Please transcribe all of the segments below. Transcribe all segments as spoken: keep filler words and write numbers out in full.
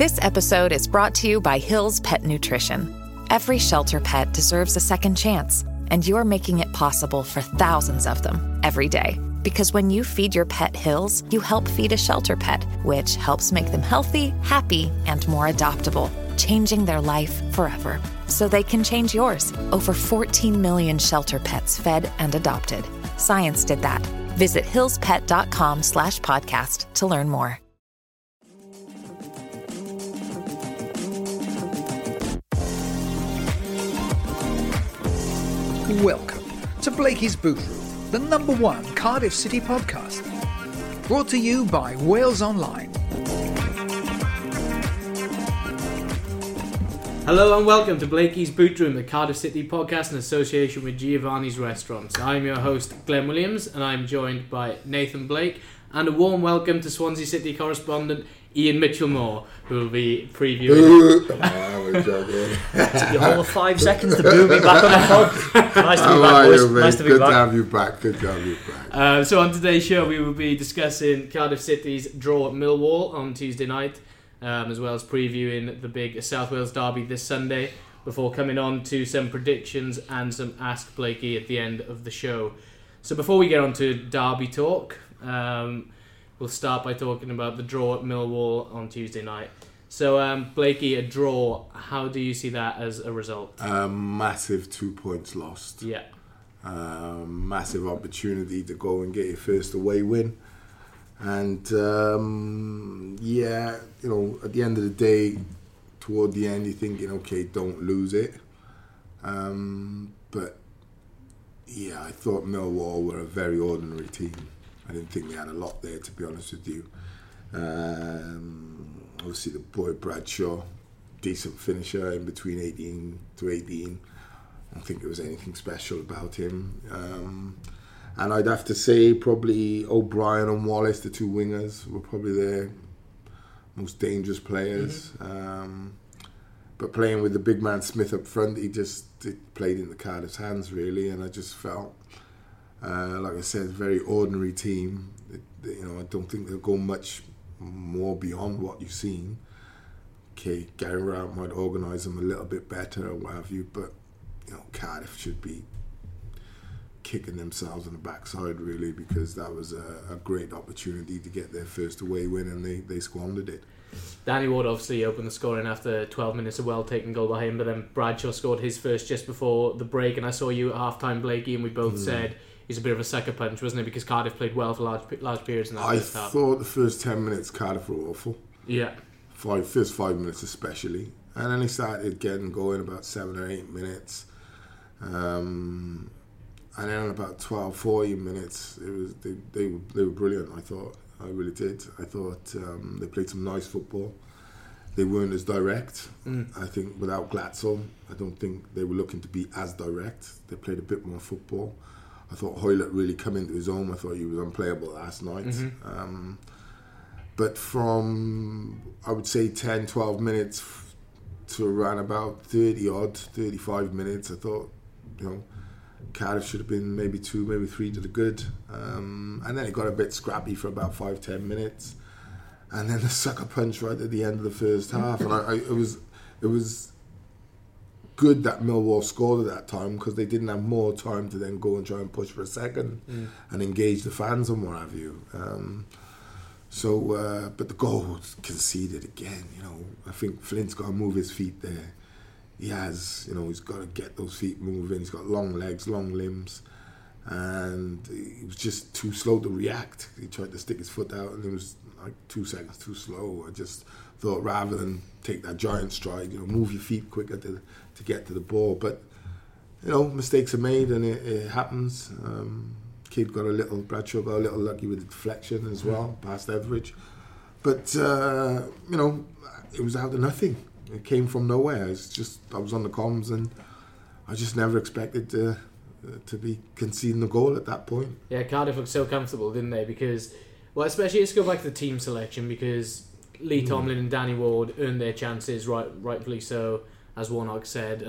This episode is brought to you by Hill's Pet Nutrition. Every shelter pet deserves a second chance, and you're making it possible for thousands of them every day. Because when you feed your pet Hill's, you help feed a shelter pet, which helps make them healthy, happy, and more adoptable, changing their life forever. So they can change yours. Over fourteen million shelter pets fed and adopted. Science did that. Visit hillspet.com slash podcast to learn more. Welcome to Blakey's Boot Room, the number one Cardiff City podcast. Brought to you by Wales Online. Hello and welcome to Blakey's Boot Room, the Cardiff City podcast in association with Giovanni's Restaurants. I'm your host, Glenn Williams, and I'm joined by Nathan Blake, and a warm welcome to Swansea City correspondent Ian Mitchell-Moore, who will be previewing... It took you all of five seconds to boo me back on the pod. Nice to be How back, are boys. you, mate? Nice to be Good back. to have you back. Good to have you back. Uh, so on today's show, we will be discussing Cardiff City's draw at Millwall on Tuesday night, um, as well as previewing the big South Wales derby this Sunday, before coming on to some predictions and some Ask Blakey at the end of the show. So before we get on to derby talk, um, we'll start by talking about the draw at Millwall on Tuesday night. So, um, Blakey, a draw, how do you see that as a result? A massive two points lost. Yeah. Um, massive opportunity to go and get your first away win. And, um, yeah, you know, at the end of the day, toward the end, you're thinking, okay, don't lose it. Um, but, yeah, I thought Millwall were a very ordinary team. I didn't think they had a lot there, to be honest with you. Um, obviously, the boy Bradshaw, decent finisher in between eighteen to eighteen. I don't think there was anything special about him. Um, and I'd have to say probably O'Brien and Wallace, the two wingers, were probably their most dangerous players. Mm-hmm. Um, but playing with the big man Smith up front, he just it played into Cardiff's hands, really. And I just felt, uh, like I said, very ordinary team. It, you know, I don't think they'll go much more beyond what you've seen. Okay, Gary Rowett might organise them a little bit better or what have you, but you know, Cardiff should be kicking themselves in the backside, really, because that was a, a great opportunity to get their first away win, and they, they squandered it. Danny Ward obviously opened the scoring after twelve minutes, a well-taken goal by him, but then Bradshaw scored his first just before the break, and I saw you at half-time, Blakey, and we both mm. said he's a bit of a sucker punch, wasn't it? Because Cardiff played well for large large periods in that I first half. I thought the first ten minutes Cardiff were awful. Yeah. Five, first five minutes especially. And then they started getting going about seven or eight minutes. Um, and then about twelve, fourteen minutes, it was they, they, were, they were brilliant, I thought. I really did. I thought um, they played some nice football. They weren't as direct. Mm. I think without Glatzel, I don't think they were looking to be as direct. They played a bit more football. I thought Hoylett really come into his own. I thought he was unplayable last night. Mm-hmm. Um, but from, I would say, ten, twelve minutes to around about thirty odd, thirty-five minutes, I thought, you know, Cardiff should have been maybe two, maybe three to the good. Um, and then it got a bit scrappy for about five, ten minutes. And then the sucker punch right at the end of the first half. And I, I, it was, it was good that Millwall scored at that time, because they didn't have more time to then go and try and push for a second mm. and engage the fans and what have you. Um, so, uh, but the goal was conceded again. You know, I think Flint's got to move his feet there. He has, you know, he's got to get those feet moving. He's got long legs, long limbs, and he was just too slow to react. He tried to stick his foot out, and it was like two seconds too slow. I just thought, rather than take that giant stride, you know, move your feet quicker to to get to the ball. But you know, mistakes are made, and it, it happens. Um, Kid got a little, Bradshaw got a little lucky with the deflection as well, past Everidge. But uh, you know, it was out of nothing. It came from nowhere. It's just, I was on the comms, and I just never expected to uh, to be conceding the goal at that point. Yeah, Cardiff looked so comfortable, didn't they? Because, well, especially let's go back to the team selection, because Lee Tomlin mm. and Danny Ward earned their chances, right, rightfully so, as Warnock said. And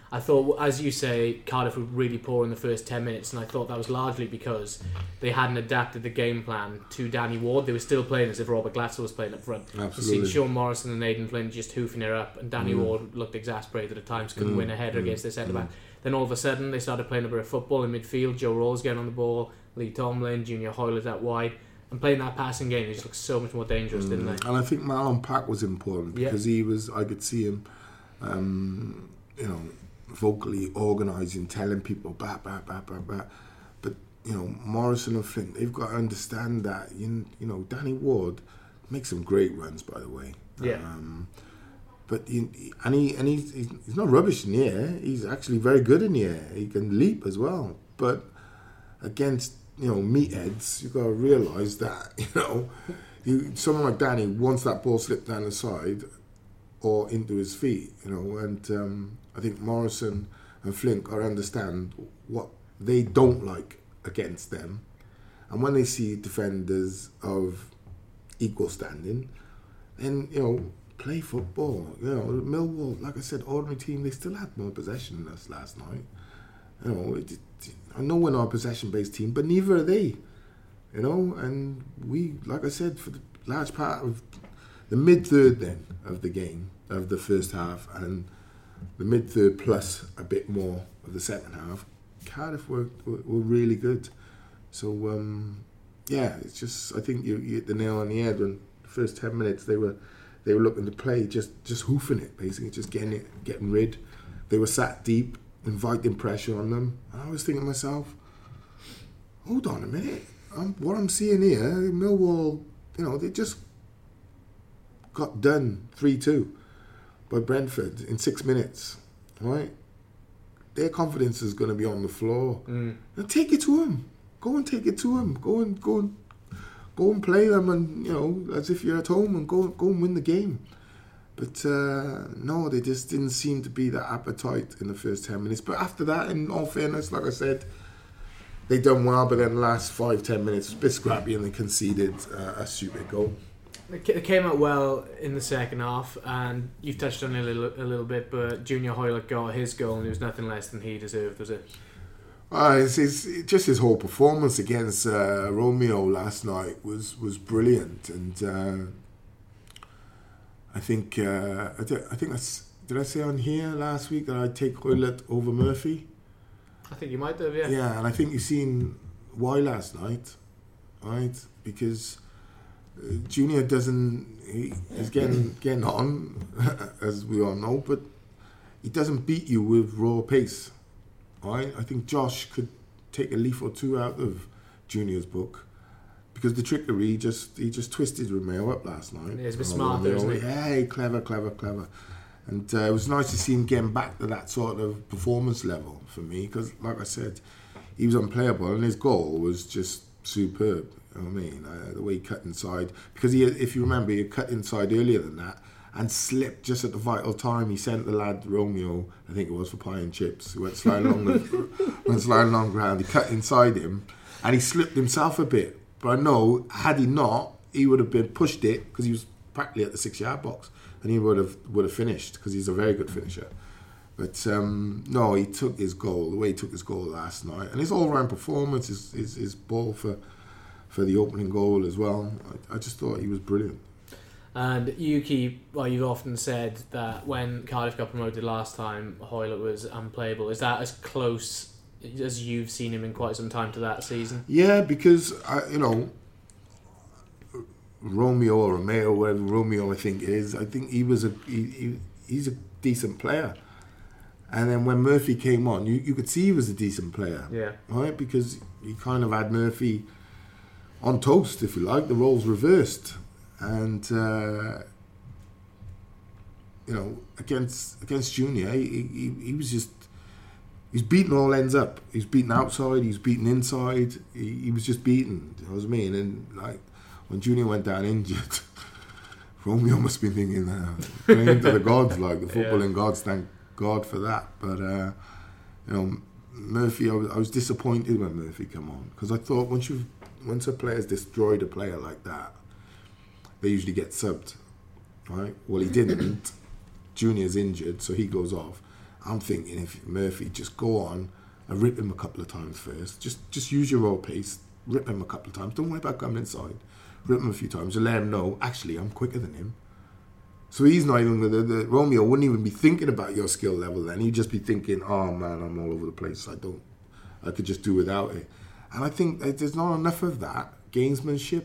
I thought, as you say, Cardiff were really poor in the first ten minutes, and I thought that was largely because they hadn't adapted the game plan to Danny Ward. They were still playing as if Robert Glatzel was playing up front. Absolutely. You've seen Sean Morrison and Aidan Flynn just hoofing her up, and Danny Mm. Ward looked exasperated at times, couldn't Mm. win a header Mm. against their centre-back. Mm. Then all of a sudden, they started playing a bit of football in midfield. Joe Rawls getting on the ball, Lee Tomlin, Junior Hoylett out wide, and playing that passing game. They just looked so much more dangerous, Mm. didn't they? And I think Marlon Pack was important Yeah. because he was, I could see him, um, you know, vocally organising, telling people, bah, bah, bah, bah, bah. But, you know, Morrison and Flint, they've got to understand that, you, you know, Danny Ward makes some great runs, by the way. Yeah. Um, but, he, and, he, and he's, he's not rubbish in the air. He's actually very good in the air. He can leap as well. But against, you know, meatheads, you've got to realise that, you know, you, someone like Danny, once that ball slipped down the side or into his feet, you know, and um, I think Morrison and Flint got to understand what they don't like against them. And when they see defenders of equal standing, then, you know, play football. You know, Millwall, like I said, ordinary team, they still had more possession than us last night. You know, it, it, I know we're not a possession-based team, but neither are they. You know, and we, like I said, for the large part of the mid-third then of the game, of the first half, and the mid-third plus a bit more of the second half, Cardiff were, were, were really good. So, um, yeah, it's just, I think you, you hit the nail on the head when the first ten minutes they were they were looking to play, just, just hoofing it, basically, just getting it, getting rid. They were sat deep, inviting pressure on them. And I was thinking to myself, hold on a minute, I'm, what I'm seeing here, Millwall, you know, they just got done three two by Brentford in six minutes, right? Their confidence is going to be on the floor. Mm. Now take it to them. Go and take it to them. Go and go and go and play them, and you know, as if you're at home, and go go and win the game. But uh, no, they just didn't seem to be that appetite in the first ten minutes. But after that, in all fairness, like I said, they done well. But then the last five ten minutes, a bit scrappy, and they conceded uh, a stupid goal. It came out well in the second half, and you've touched on it a little, a little bit, but Junior Hoylett got his goal, and it was nothing less than he deserved, was it? Uh, it's, it's, just his whole performance against uh, Romeo last night was, was brilliant, and uh, I think uh, I, th- I think that's, did I say on here last week that I'd take Hoylett over Murphy? I think you might have, yeah. Yeah, and I think you've seen why last night, right? Because uh, Junior doesn't, he, he's getting getting on, as we all know, but he doesn't beat you with raw pace. Right? I think Josh could take a leaf or two out of Junior's book, because the trickery just he just twisted Romeo up last night. Yeah, he's a bit oh, smarter, Romeo, isn't he? Hey, clever, clever, clever. And uh, it was nice to see him getting back to that sort of performance level for me, because, like I said, he was unplayable, and his goal was just superb. You know what I mean? Uh, the way he cut inside, because he, if you remember, he had cut inside earlier than that and slipped just at the vital time. He sent the lad Romeo, I think it was, for pie and chips. He went sliding along the went sliding along ground. He cut inside him, and he slipped himself a bit. But I know, had he not, he would have been pushed it, because he was practically at the six-yard box, and he would have would have finished, because he's a very good finisher. But um, no, he took his goal, the way he took his goal last night, and his all-round performance, his, his, his ball for for the opening goal as well. I, I just thought he was brilliant. And you keep, well, you've often said that when Cardiff got promoted last time, Hoylett was unplayable. Is that as close as you've seen him in quite some time to that season? Yeah, because, I, you know, Romeo or Romeo, whatever Romeo I think is, I think he was a he, he, he's a decent player. And then when Murphy came on, you, you could see he was a decent player. Yeah. Right? Because he kind of had Murphy on toast, if you like. The roles reversed. And, uh, you know, against against Junior, he, he, he was just, he's beating all ends up. He's beating outside, he's beating inside. He, he was just beaten, you know what I mean? And, like, when Junior went down injured, Romeo must be thinking, uh, praying to the gods, like the footballing yeah. gods, thank God for that. But, uh, you know, Murphy, I was, I was disappointed when Murphy came on, because I thought once you've, once a player's destroyed a player like that, they usually get subbed, right? Well, he didn't. Junior's injured, so he goes off. I'm thinking if Murphy just go on and rip him a couple of times first, just just use your raw pace, rip him a couple of times. Don't worry about coming inside. Rip him a few times and let him know, actually, I'm quicker than him. So he's not even the, the Romeo wouldn't even be thinking about your skill level then. He'd just be thinking, oh man, I'm all over the place. I don't, I could just do without it. And I think there's not enough of that gamesmanship.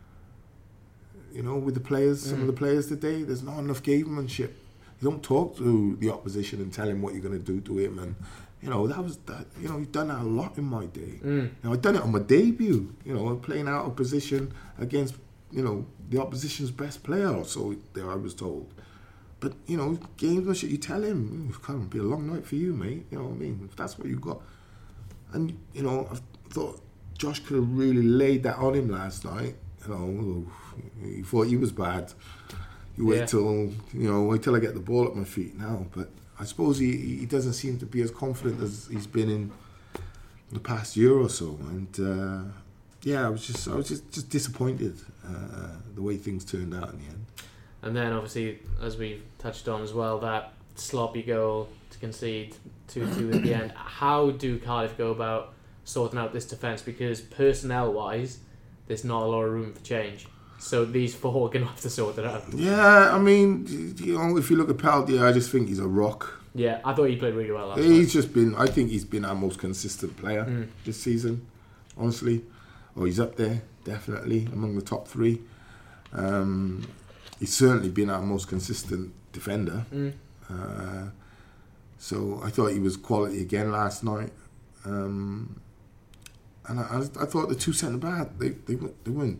You know, with the players, some mm. of the players today, there's not enough gamesmanship. You don't talk to the opposition and tell him what you're going to do to him. And, you know, that was, that. you know, you've done that a lot in my day. Mm. You know, I've done it on my debut, you know, playing out of position against, you know, the opposition's best player, or so I was told. But, you know, gamesmanship, you tell him, it's going to be a long night for you, mate. You know what I mean? If that's what you got. And, you know, I thought Josh could have really laid that on him last night. You know, he thought he was bad. You wait yeah. till, you know, wait till I get the ball at my feet now. But I suppose he, he doesn't seem to be as confident as he's been in the past year or so. And uh, yeah, I was just, I was just, just disappointed uh, the way things turned out in the end. And then obviously, as we've touched on as well, that sloppy goal to concede two two at the end. How do Cardiff go about sorting out this defence? Because personnel-wise, there's not a lot of room for change. So these four are going to have to sort it out. Yeah, I mean, you know, if you look at Peltier, I just think he's a rock. Yeah, I thought he played really well last night. He's just been, I think he's been our most consistent player mm. this season, honestly. Oh, he's up there, definitely, among the top three. Um, he's certainly been our most consistent defender. Mm. Uh, so I thought he was quality again last night. Um, and I, I thought the two centre-backs, they, they, they weren't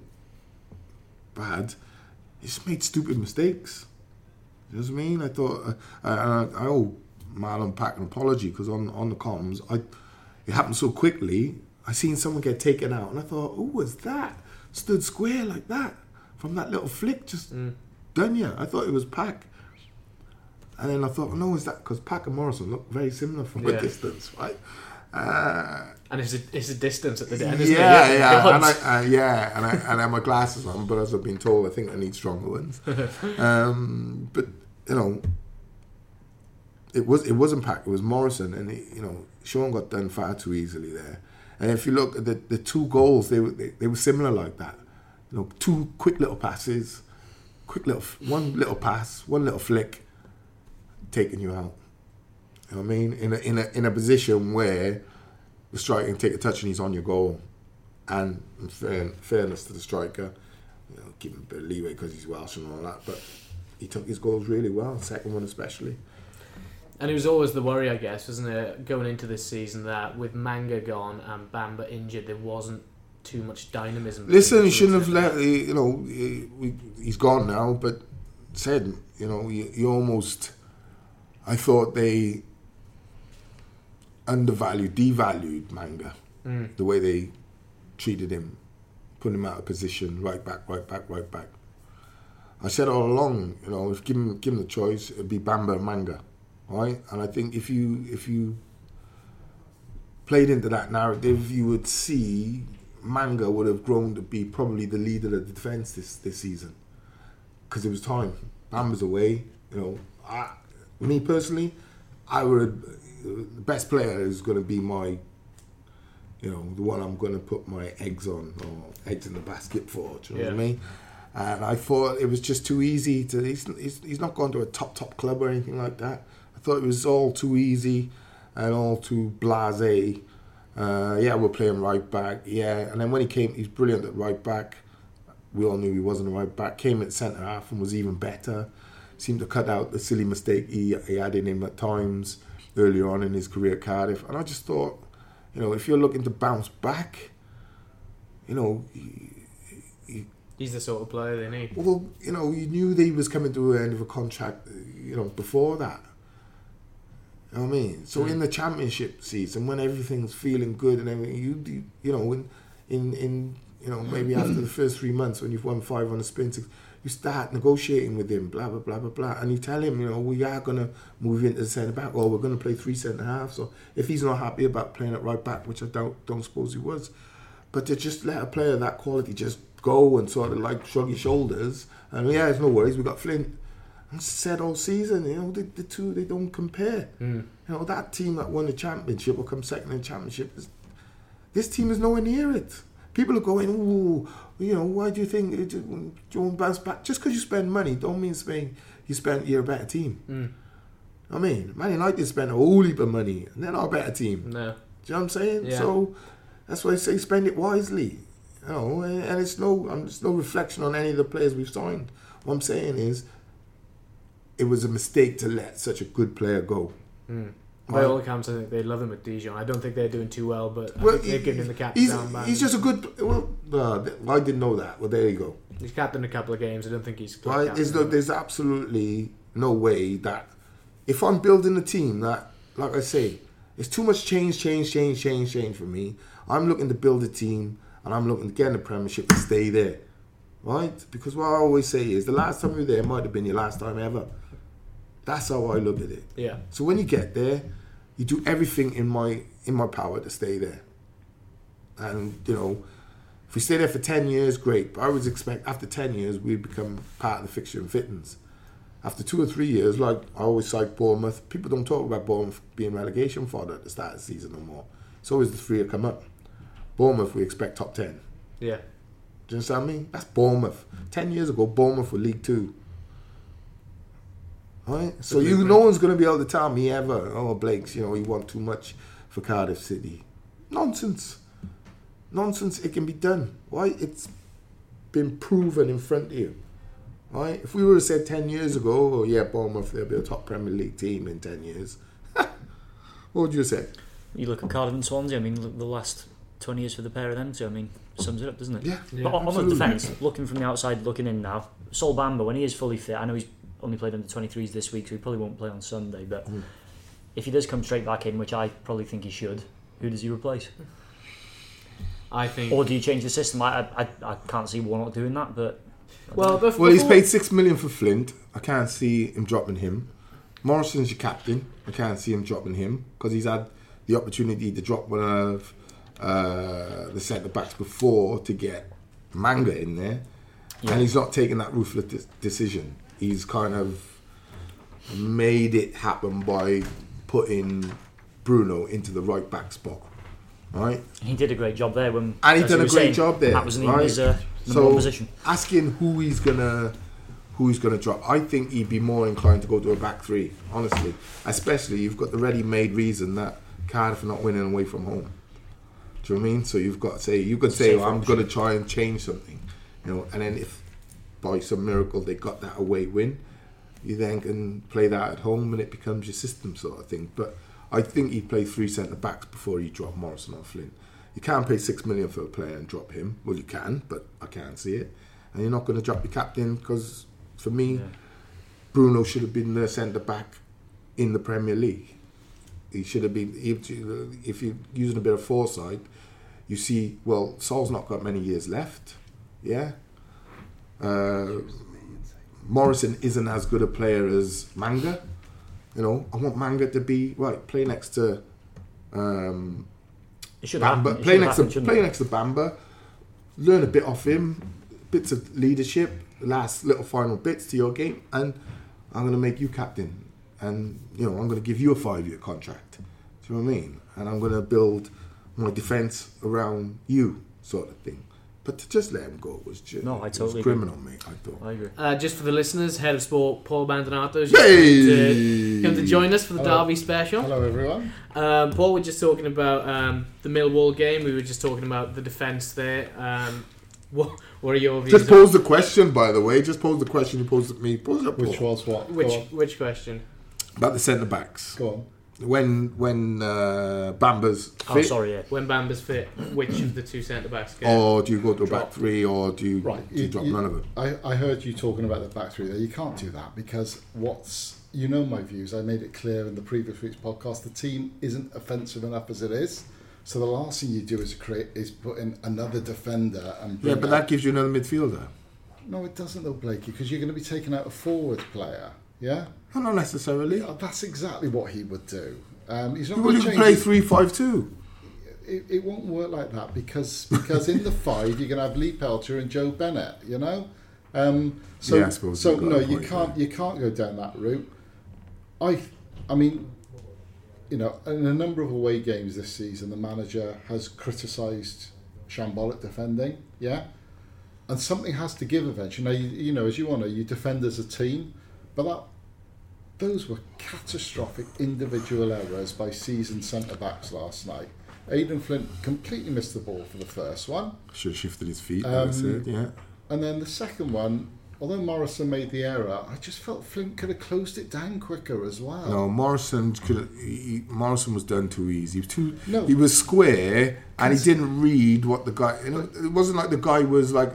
bad. He just made stupid mistakes. You know what I mean? I thought, uh, I, I owe Marlon Pack an apology because on, on the comms, I, it happened so quickly. I seen someone get taken out and I thought, who was that? Stood square like that from that little flick, just mm. done ya. I thought it was Pack. And then I thought, no, is that because Pack and Morrison look very similar from yeah. a distance, right? Uh, and it's a, it's a distance at the end, isn't yeah, it? Yeah, yeah, and I, uh, yeah, and I and I have my glasses on, but as I've been told, I think I need stronger ones. um, but you know, it was it wasn't Pack, it was Morrison, and it, you know, Sean got done far too easily there. And if you look at the, the two goals, they were they, they were similar like that. You know, two quick little passes, quick little one little pass, one little flick, taking you out. You know what I mean? In a in a in a position where the striker can take a touch and he's on your goal, and in fair, fairness to the striker, you know, give him a bit of leeway because he's Welsh and all that, but he took his goals really well, second one especially. And it was always the worry, I guess, wasn't it, going into this season, that with Manga gone and Bamba injured, there wasn't too much dynamism. Listen, he shouldn't have let, you know, he, we, he's gone now, but said, you know, you, you almost, I thought they undervalued, devalued Manga, mm. the way they treated him, put him out of position, right back, right back, right back. I said all along, you know, if given given the choice, it'd be Bamba and Manga, right? And I think if you if you played into that narrative, you would see Manga would have grown to be probably the leader of the defence this this season, because it was time. Bamba's away, you know. I, me personally, I would. The best player is going to be my, you know, the one I'm going to put my eggs on, or eggs in the basket for. Do you know yeah. what I mean? And I thought it was just too easy to. He's, he's he's not gone to a top top club or anything like that. I thought it was all too easy and all too blasé. Uh, yeah, we're playing right back. Yeah, and then when he came, he's brilliant at right back. We all knew he wasn't a right back. Came at centre half and was even better. Seemed to cut out the silly mistake he, he had in him at times earlier on in his career at Cardiff. And I just thought, you know, if you're looking to bounce back, you know, he, he, he's the sort of player they need. Well, you know, you knew that he was coming to the end of a contract, you know, before that. You know what I mean? So mm. in the championship season, when everything's feeling good and everything, you, you, you know, in, in, in, you know, maybe after the first three months when you've won five on the sprint, you start negotiating with him, blah, blah, blah, blah, blah. And you tell him, you know, we are going to move into the centre-back, or we're going to play three centre-halves. So if he's not happy about playing at right-back, which I don't, don't suppose he was, but to just let a player of that quality just go and sort of like shrug his shoulders, and yeah, there's no worries, we got Flint. I said all season, you know, the, the two, they don't compare. Mm. You know, that team that won the championship or come second in the championship, is, this team is nowhere near it. People are going, ooh, you know, why do you think it, you won't bounce back? Just because you spend money don't mean Spain, you spend, you're a better team. Mm. I mean, Man United spent a whole heap of money and they're not a better team. No. Do you know what I'm saying? Yeah. So that's why I say spend it wisely. You know, and, and it's no, um, it's no reflection on any of the players we've signed. What I'm saying is, it was a mistake to let such a good player go. Mm. By all accounts, I think they love him at Dijon. I don't think they're doing too well, but I Well, think they've he- given him the captain he's, down. he's just a good. Well, uh, I didn't know that. Well, there you go. He's captained a couple of games. I don't think he's club Right? captain. There's, no, there's absolutely no way that if I'm building a team that, like I say, it's too much change, change, change, change, change for me. I'm looking to build a team, and I'm looking to get in the Premiership and stay there, right? Because what I always say is the last time you were there might have been your last time ever. That's how I look at it. Yeah. So when you get there, you do everything in my in my power to stay there. And you know, if we stay there for ten years, great. But I would expect after ten years we'd become part of the fixture and fittings. After two or three years, like I always cite Bournemouth, people don't talk about Bournemouth being relegation fodder at the start of the season no more. It's always the three that come up. Bournemouth, we expect top ten. Yeah. Do you understand me? That's Bournemouth. Ten years ago, Bournemouth were League Two. Right? So you, no one's going to be able to tell me ever, oh, Blake's, you know, you want too much for Cardiff City. Nonsense. Nonsense. It can be done. Right? It's been proven in front of you. Right? If we would have said ten years ago, oh, yeah, Bournemouth, they'll be a top Premier League team in ten years. What would you have said? You look at Cardiff and Swansea, I mean, look, the last twenty years for the pair of them two, I mean, sums it up, doesn't it? Yeah. Yeah. But on Absolutely. the defence, looking from the outside, looking in now, Sol Bamba, when he is fully fit, I know he's only played under twenty-threes this week, so he probably won't play on Sunday, but Mm. if he does come straight back in, which I probably think he should, who does he replace? I think. Or do you change the system? I I, I can't see Warnock doing that, but... Well, bef- Well, he's before- paid six million for Flint. I can't see him dropping him. Morrison's your captain. I can't see him dropping him because he's had the opportunity to drop one of uh, the centre backs before to get Manga in there, Yeah. and he's not taking that ruthless de- decision. He's kind of made it happen by putting Bruno into the right back spot, right? He did a great job there when... And he as done you a were great saying, job there, That wasn't even right? his uh, number So one position. asking who he's gonna who he's gonna drop, I think he'd be more inclined to go to a back three, honestly. Especially you've got the ready-made reason that Cardiff are not winning away from home. Do you know what I mean? So you've got to say you could say, Safe well, I'm option. gonna try and change something, you know. And then if by some miracle they got that away win, you then can play that at home and it becomes your system sort of thing. But I think he'd play three centre backs before you drop Morrison or Flint. You can't pay six million for a player and drop him. Well, you can, but I can't see it. And you're not going to drop your captain because, for me, Yeah. Bruno should have been the centre back in the Premier League. He should have been. If you- if you're using a bit of foresight, you see, well, Sol's not got many years left. Yeah. Uh, Morrison isn't as good a player as Manga. You know, I want Manga to be right. Play next to. Um, It should happen. Bamba, It play should next happen, to shouldn't play it? next to Bamba, learn a bit off him, bits of leadership, last little final bits to your game, and I'm going to make you captain, and you know I'm going to give you a five-year contract. Do you know what I mean? And I'm going to build my defence around you, sort of thing. But to just let him go was just No, I it totally was agree. criminal, mate. I thought. Uh, I agree. just for the listeners, Head of Sport Paul Bandonato is just Hey! to come to join us for the Hello. Derby special. Hello, everyone. Um, Paul, we're just talking about um, the Millwall game. We were just talking about the defence there. Um, what, what are your views? Just pose the question, by the way. Just pose the question you posed at me. Pose it up, Which Paul. was what? on, which Go on. which question? About the centre backs. Go on. When when uh, Bamba's Oh, fit, sorry, yeah. When Bamba's fit, which of the two centre backs go? or do you go to a Drop. back three, or do you, Right. do you, drop none of them? I, I heard you talking about the back three there. You can't do that because what's... You know my views. I made it clear in the previous week's podcast. The team isn't offensive enough as it is. So the last thing you do is create is put in another defender and Yeah, bring but out- that gives you another midfielder. No, it doesn't though, Blakey, because you're going to be taking out a forward player. Yeah? No, not necessarily. Yeah, That's exactly what he would do. Um, he's not Well, going you to can change play his- three five two. It, it won't work like that because because in the five you're going to have Lee Pelcher and Joe Bennett. You know, Um, so, Yeah, I suppose so you've got no, a you point, can't yeah. you can't go down that route. I, I mean, you know, in a number of away games this season, the manager has criticised shambolic defending. Yeah, and something has to give eventually. Now, you, you know, as you want to, you defend as a team, but that those were catastrophic individual errors by seasoned centre backs last night. Aidan Flint completely missed the ball for the first one. Should have shifted his feet. Um, that's it. Yeah. And then the second one, although Morrison made the error, I just felt Flint could have closed it down quicker as well. No, Morrison could. He, Morrison was done too easy. He was too. No. He was square, and he didn't read what the guy. You know, it wasn't like the guy was like,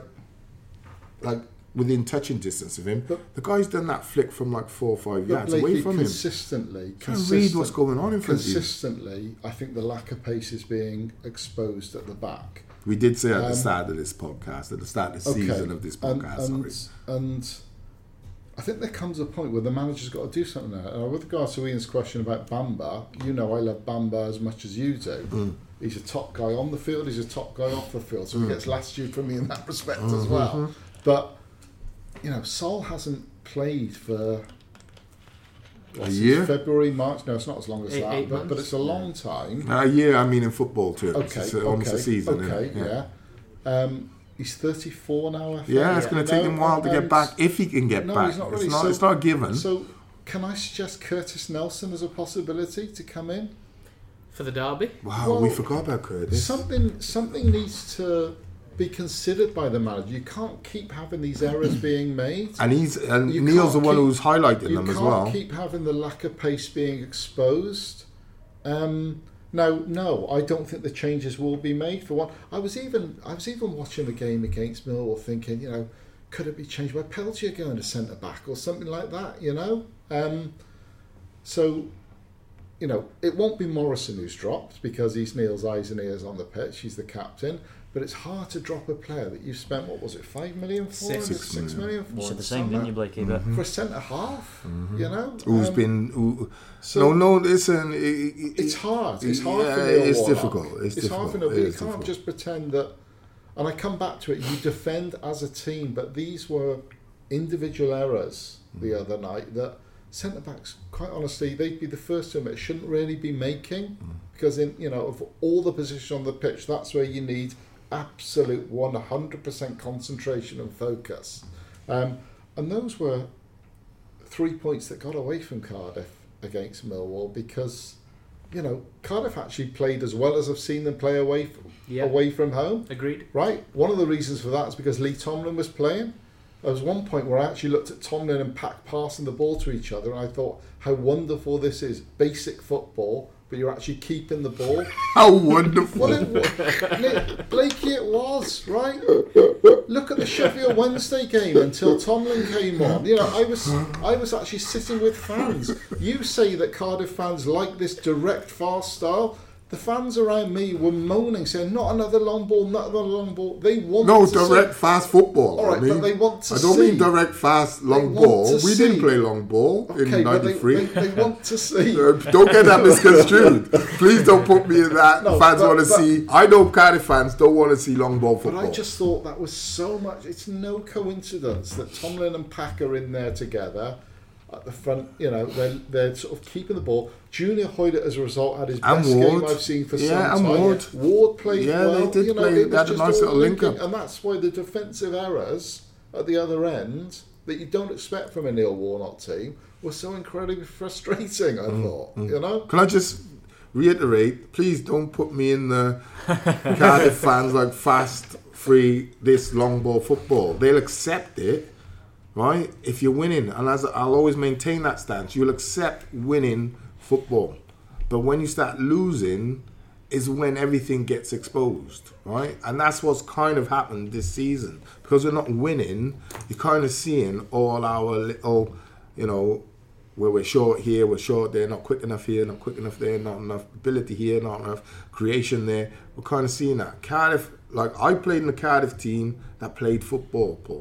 like within touching distance of him. But- the guy's done that flick from like four or five But yards away Blakey, from him. consistently, Trying to read consistent- what's going on in front of you. consistently, I think the lack of pace is being exposed at the back. We did say at the Um, start of this podcast, at the start of the Okay. season of this And- podcast, and, sorry. and I think there comes a point where the manager's got to do something there. Uh, with regards to Ian's question about Bamba, you know I love Bamba as much as you do. Mm. He's a top guy on the field, he's a top guy off the field, so he Mm. gets latitude from me in that respect Mm-hmm. as well. But, you know, Sol hasn't played for... what's it, year? February, March? No, it's not as long as Eight- that, eight but, but months? it's a long time. Uh, yeah, I mean in football terms. Okay, It's okay, almost a season. okay, isn't it? yeah. Um, he's thirty-four now, I think. Yeah, it's going to take No, him a while to get and- back, if he can get No, back. he's not really. It's not, So- it's not a given. So, can I suggest Curtis Nelson as a possibility to come in? For the derby? wow, well, we forgot about Curtis. Something, something needs to be considered by the manager. You can't keep having these errors being made. And he's and You Neil's the can't one keep- who's highlighting You them as can't well. keep having the lack of pace being exposed. Um, now, no, I don't think the changes will be made. For one, I was even I was even watching the game against Millwall, thinking, you know, could it be changed by Peltier going to centre back or something like that? You know, um, so you know it won't be Morrison who's dropped because he's Neil's eyes and ears on the pitch. He's the captain. But it's hard to drop a player that you've spent, what was it, five million for? Six. Six, six million for? You said in the same, summer? didn't you, Blakey? But For a centre half, you know? Who's Um, been? Who, so- no, no. Listen, it, it, It's hard. It's hard yeah, for Neil it's Warnock. difficult. It's, It's difficult. hard for Neil. It You is can't difficult. just pretend that. And I come back to it. You defend as a team, but these were individual errors the Mm. other night that centre backs, quite honestly, they'd be the first to admit shouldn't really be making Mm. because in you know of all the positions on the pitch, that's where you need absolute one hundred percent concentration and focus. Um, and those were three points that got away from Cardiff against Millwall because, you know, Cardiff actually played as well as I've seen them play away from, Yeah. away from home. Agreed. Right? One of the reasons for that is because Lee Tomlin was playing. There was one point where I actually looked at Tomlin and Pack passing the ball to each other and I thought how wonderful this is. Basic football, but you're actually keeping the ball. How wonderful! Well, it was, Nick, Blakey, it was, right? Look at the Sheffield Wednesday game until Tomlin came on. You know, I was I was actually sitting with fans. You say that Cardiff fans like this direct, fast style. The fans around me were moaning, saying, not another long ball, not another long ball. They want No, to direct, see, fast football. All right, I mean, but they want to I don't see. mean direct, fast, long want ball. to We see. didn't play long ball Okay, in but they, ninety-three. they, they want to see. Uh, don't get that misconstrued. Please don't put me in that. No, fans but- want to but- see. I know Cardiff fans don't want to see long ball But football. I just thought that was so much. It's no coincidence that Tomlin and Pack are in there together at the front. You know, they're, they're sort of keeping the ball. Junior Hoyt, as a result, had his And best Ward. game I've seen for Yeah, some and time. Ward. Ward played Yeah, they well. did you know, play- it they was had a just nice all little link linking, up. and that's why the defensive errors at the other end that you don't expect from a Neil Warnock team were so incredibly frustrating. I Mm, thought, you know. Can I just reiterate? Please don't put me in the Cardiff fans like fast, free, this long ball football. They'll accept it, right? If you're winning, and as I'll always maintain that stance, you'll accept winning football. But when you start losing, is when everything gets exposed, right? And that's what's kind of happened this season. Because we're not winning, you're kind of seeing all our little, you know, where we're short here, we're short there, not quick enough here, not quick enough there, not enough ability here, not enough creation there. We're kind of seeing that. Cardiff, like I played in the Cardiff team that played football, Paul.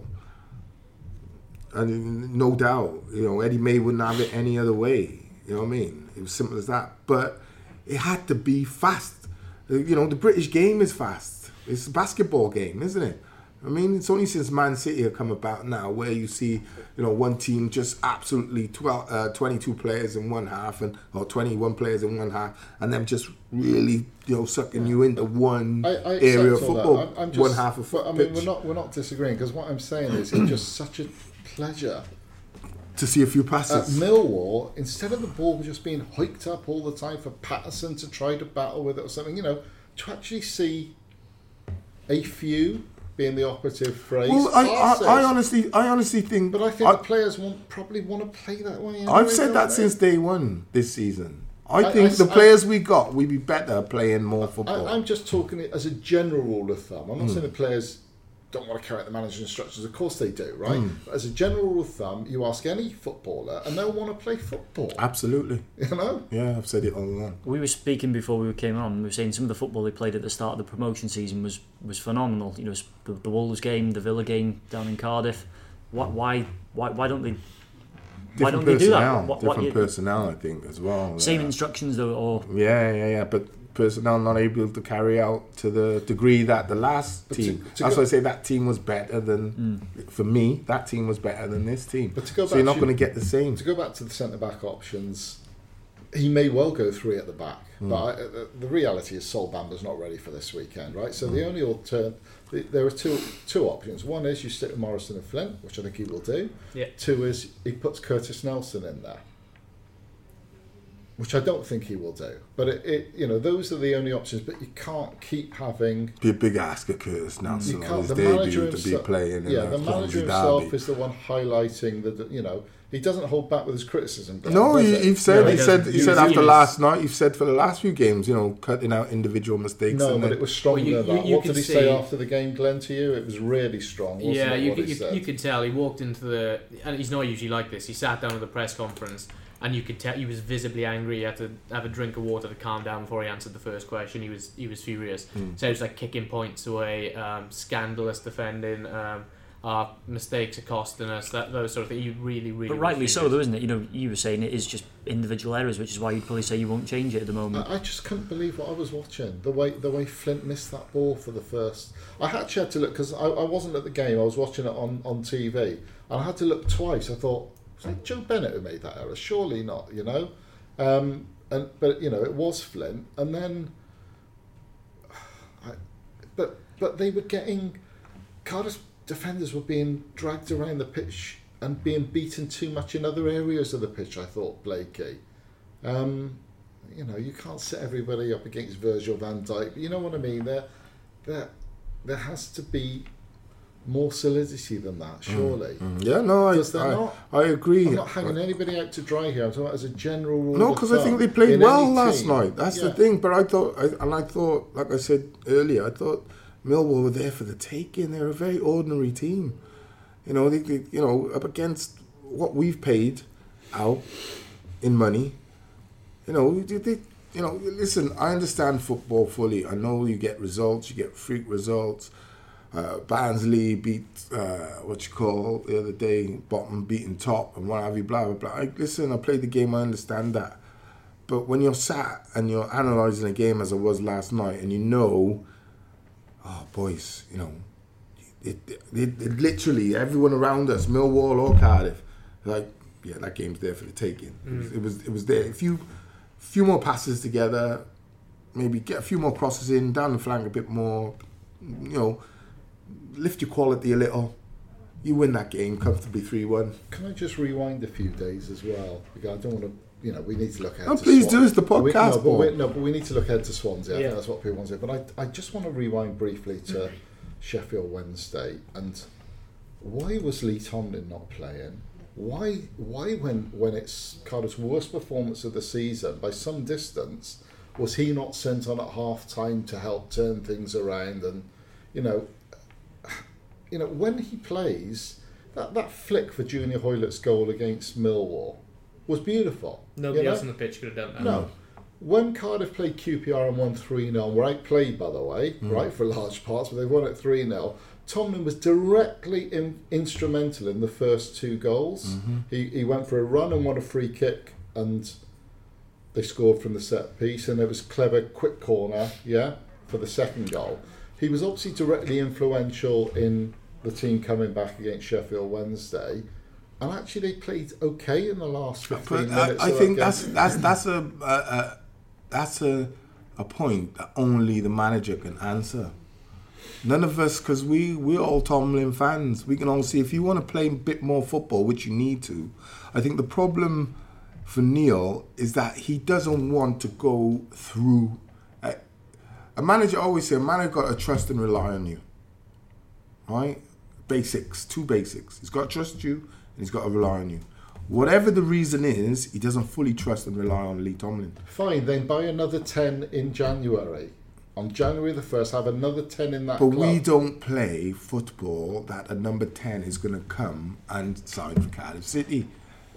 And no doubt, you know, Eddie May wouldn't have it any other way. You know what I mean? It was simple as that. But it had to be fast. You know, the British game is fast. It's a basketball game, isn't it? I mean, it's only since Man City have come about now where you see, you know, one team just absolutely twelve, uh, twenty-two players in one half, and or twenty-one players in one half, and them just really, you know, sucking you into one I, I area of accept all football, that. I'm, I'm just, one half of but, I pitch. mean, we're not we're not disagreeing, because what I'm saying is it's just such a pleasure to see a few at passes. Millwall, instead of the ball just being hiked up all the time for Patterson to try to battle with it or something, you know, to actually see a few being the operative phrase. Well, I, passes. I, I honestly, I honestly think. But I think I, the players want, probably want to play that way. Anyway, I've said that don't since they? day one this season. I, I- think I- the I- players we got, we'd be better playing more football. I, I'm just talking it as a general rule of thumb. Hmm. I'm not saying the players don't want to carry out the manager's instructions. Of course they do, right? Hmm. But as a general rule of thumb, you ask any footballer, and they'll want to play football. Absolutely. You know. Yeah, I've said it all along. We were speaking before we came on. We were saying some of the football they played at the start of the promotion season was, was phenomenal. You know, the, the Wolves game, the Villa game down in Cardiff. Why why why, why don't they? Why Different don't they do that? personnel, What- what different you- personnel, I think, as well. Same yeah. instructions though, or Yeah, yeah, yeah. But personnel not able to carry out to the degree that the last But to- team. to That's go- why I say that team was better than. For me, that team was better than this team. But to go so back you're not to- going to get the same. To go back to the centre back options, he may well go three at the back, Hmm. but I, the, the reality is Sol Bamba's not ready for this weekend, right? So Hmm. the only altern the, there are two two options. One is you stick with Morrison and Flint, which I think he will do. Yeah. Two is he puts Curtis Nelson in there, which I don't think he will do. But it, it you know, those are the only options. But you can't keep having. Be a big ask of Curtis You Nelson on can't. his The manager debut to be himself, playing in yeah, a the manager Swansea himself derby. is the one highlighting that. You know, he doesn't hold back with his criticism. Glenn, No, does you, he? you've said, No, he he said, doesn't. he He said was- after he was- last night. You've said for the last few games, you know, cutting out individual mistakes. No, and but then- it was stronger Well, you- than you- that. you what could did he see- say after the game, Glenn, to you? It was really strong, wasn't yeah, it, you what could, he you, said? you could tell he walked into the, and he's not usually like this. He sat down at the press conference, and you could tell he was visibly angry. He had to have a drink of water to calm down before he answered the first question. He was he was furious. So it was like kicking points away, um, scandalous defending. Um, our mistakes are costing us. That those sort of things. You really, really. but rightly was so furious. though, isn't it? You know, you were saying it is just individual errors, which is why you'd probably say you won't change it at the moment. I, I just couldn't believe what I was watching. The way the way Flint missed that ball for the first. I actually had to look because I, I wasn't at the game. I was watching it on, on T V, and I had to look twice. I thought, was that Joe Bennett who made that error? Surely not. You know, um, and but you know it was Flint, and then. I, but but they were getting Cardiff defenders were being dragged around the pitch and being beaten too much in other areas of the pitch. I thought Blakey. Um, you know, you can't set everybody up against Virgil van Dijk, but you know what I mean. There, there, there has to be more solidity than that, surely. Mm, yeah, no, I, Because they're I, not- I agree. I'm not hanging anybody out to dry here. I'm talking about as a general rule. No, of because I think thumb. they played In well any last team. night. That's the Yeah. thing. But I thought, I, and I thought, like I said earlier, I thought Millwall were there for the taking. They're a very ordinary team. You know, they, they, you know, up against what we've paid out in money. You know, they, they, you know. Listen, I understand football fully. I know you get results. You get freak results. Uh, Barnsley beat uh, what you call the other day, bottom beating top, and what have you, blah blah blah. I, listen, I played the game. I understand that. But when you're sat and you're analysing a game as I was last night, and you know, oh boys, you know, it, it, it, it literally everyone around us, Millwall or Cardiff, like yeah, that game's there for the taking. It, was, it was it was there. If you few more passes together, maybe get a few more crosses in down the flank a bit more, you know, lift your quality a little. You win that game comfortably three one. Can I just rewind a few days as well? Because I don't want to. You know, we need to look ahead. Oh, to please Swan- do, it's the We- podcast, no, but Paul. we, no, but we need to look ahead to Swansea. I Yeah. think that's what people want to say. But I, I just want to rewind briefly to Sheffield Wednesday and why was Lee Tomlin not playing? Why, why when when it's Cardiff's worst performance of the season by some distance, was he not sent on at half time to help turn things around? And you know, you know when he plays that that flick for Junior Hoylett's goal against Millwall was beautiful. Nobody you know? else on the pitch could have done that. No. When Cardiff played Q P R and won three nil, were outplayed, by the way, Mm. right, for large parts, but they won it three nil. Tomlin was directly in, instrumental in the first two goals. Mm-hmm. He, he went for a run and won a free kick, and they scored from the set piece, and it was clever, quick corner, yeah, for the second goal. he was obviously directly influential in the team coming back against Sheffield Wednesday, and actually they played okay in the last fifteen but, minutes. I, I of think that that's game. that's that's a, a, a that's a a point that only the manager can answer. None of us, because we we're all Tomlin fans. We can all see if you want to play a bit more football, which you need to. I think the problem for Neil is that he doesn't want to go through. A, a manager always say a manager got to trust and rely on you. Right? Basics, two basics. He's got to trust you and he's got to rely on you. Whatever the reason is, he doesn't fully trust and rely on Lee Tomlin. Fine, then buy another ten in January. On January the first, have another ten in that But club. we don't play football that a number ten is going to come and sign for Cardiff City.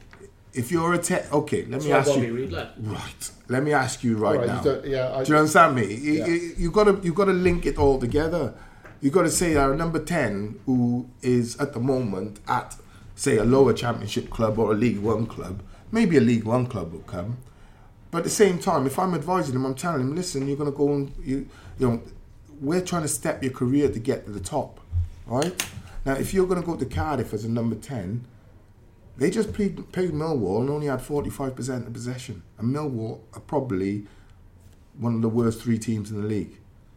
If you're a ten, okay, let That's me why ask Bobby you. Reed left. Right, let me ask you right, All right, now. you don't- yeah, I- Do you understand me? You, Yeah. you, you got to you got to link it all together. You got to say our number ten, who is at the moment at, say, a lower championship club or a League One club. Maybe a League One club will come. But at the same time, if I'm advising him, I'm telling him, listen, you're going to go and, you, you know, we're trying to step your career to get to the top, right? Now, if you're going to go to Cardiff as a number ten, they just played, played Millwall and only had forty-five percent of possession. And Millwall are probably one of the worst three teams in the league,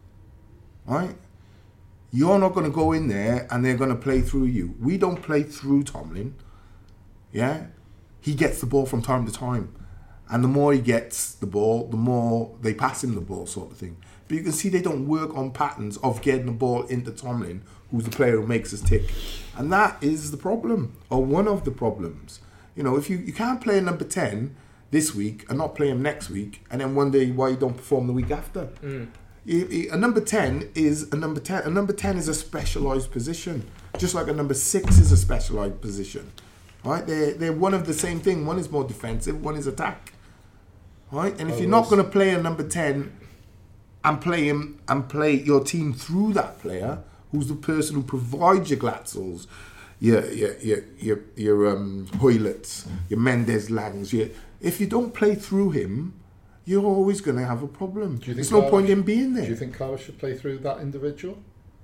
right? You're not going to go in there and they're going to play through you. We don't play through Tomlin, yeah? He gets the ball from time to time. And the more he gets the ball, the more they pass him the ball, sort of thing. But you can see they don't work on patterns of getting the ball into Tomlin, who's the player who makes us tick. And that is the problem, or one of the problems. You know, if you, you can't play a number ten this week and not play him next week, and then wonder why you don't perform the week after. Mm. You, you, a number ten is a number ten. A number ten is a specialised position, just like a number six is a specialised position. Right? They're, they're one of the same thing. One is more defensive, one is attack. Right? And if you're not going to play a number ten and play him and play your team through that player, who's the person who provides your Glatzels, your your your your, your um, Hoylets, your Mendes Langs, your, if you don't play through him, you're always going to have a problem. Do you think There's no Cardiff, point in being there. Do you think Cardiff should play through that individual?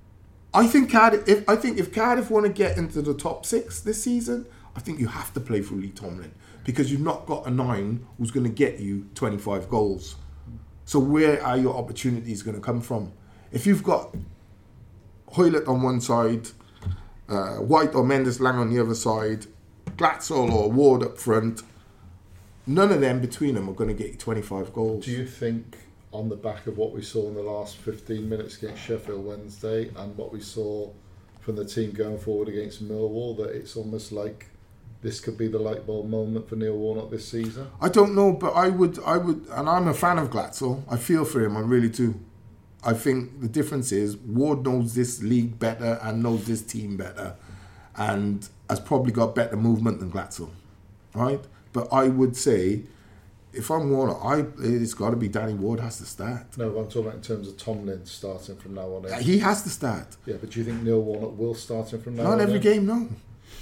I think Cardiff. If I think if Cardiff want to get into the top six this season, I think you have to play through Lee Tomlin, because you've not got a nine who's going to get you twenty-five goals. So where are your opportunities going to come from? If you've got Hoylett on one side, uh, White or Mendes Lang on the other side, Glatzel or Ward up front, none of them between them are going to get you twenty-five goals. Do you think, on the back of what we saw in the last fifteen minutes against Sheffield Wednesday and what we saw from the team going forward against Millwall, that it's almost like this could be the light bulb moment for Neil Warnock this season? I don't know, but I would, I would, and I'm a fan of Glatzel. I feel for him, I really do. I think the difference is Ward knows this league better and knows this team better, and has probably got better movement than Glatzel, right? But I would say, if I'm Warnock, I it's got to be Danny Ward has to start. No, I'm talking about in terms of Tomlin starting from now on in. He has to start. Yeah, but do you think Neil Warnock will start him from now on Not every in? game, no.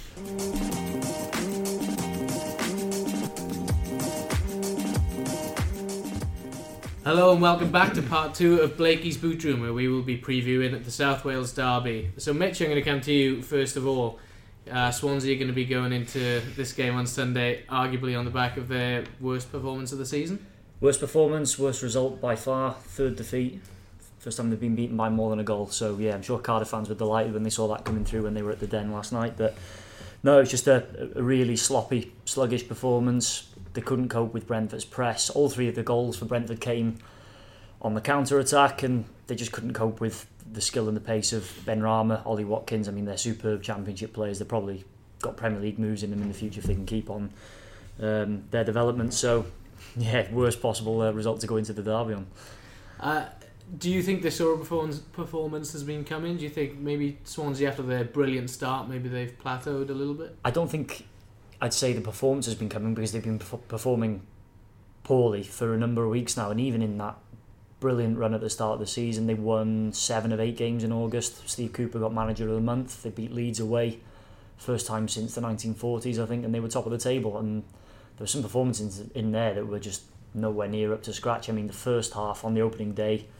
Hello and welcome back to part two of Blakey's Boot Room, where we will be previewing the South Wales derby. So Mitch, I'm going to come to you first of all. Uh, Swansea are going to be going into this game on Sunday arguably on the back of their worst performance of the season. Worst performance, worst result by far, third defeat. First time they've been beaten by more than a goal. So yeah, I'm sure Cardiff fans were delighted when they saw that coming through when they were at the Den last night. But no, it's just a, a really sloppy, sluggish performance. They couldn't cope with Brentford's press. All three of the goals for Brentford came on the counter-attack, and they just couldn't cope with the skill and the pace of Ben Rama, Ollie Watkins. I mean, they're superb championship players. They've probably got Premier League moves in them in the future if they can keep on um, their development. So, yeah, worst possible uh, result to go into the derby on. Uh, do you think this sort of performance, performance has been coming? Do you think maybe Swansea, after their brilliant start, maybe they've plateaued a little bit? I don't think I'd say the performance has been coming, because they've been performing poorly for a number of weeks now, and even in that brilliant run at the start of the season, they won seven of eight games in August. Steve Cooper got manager of the month. They beat Leeds away, first time since the nineteen forties, I think, and they were top of the table. And there were some performances in there that were just nowhere near up to scratch. I mean, the first half on the opening day,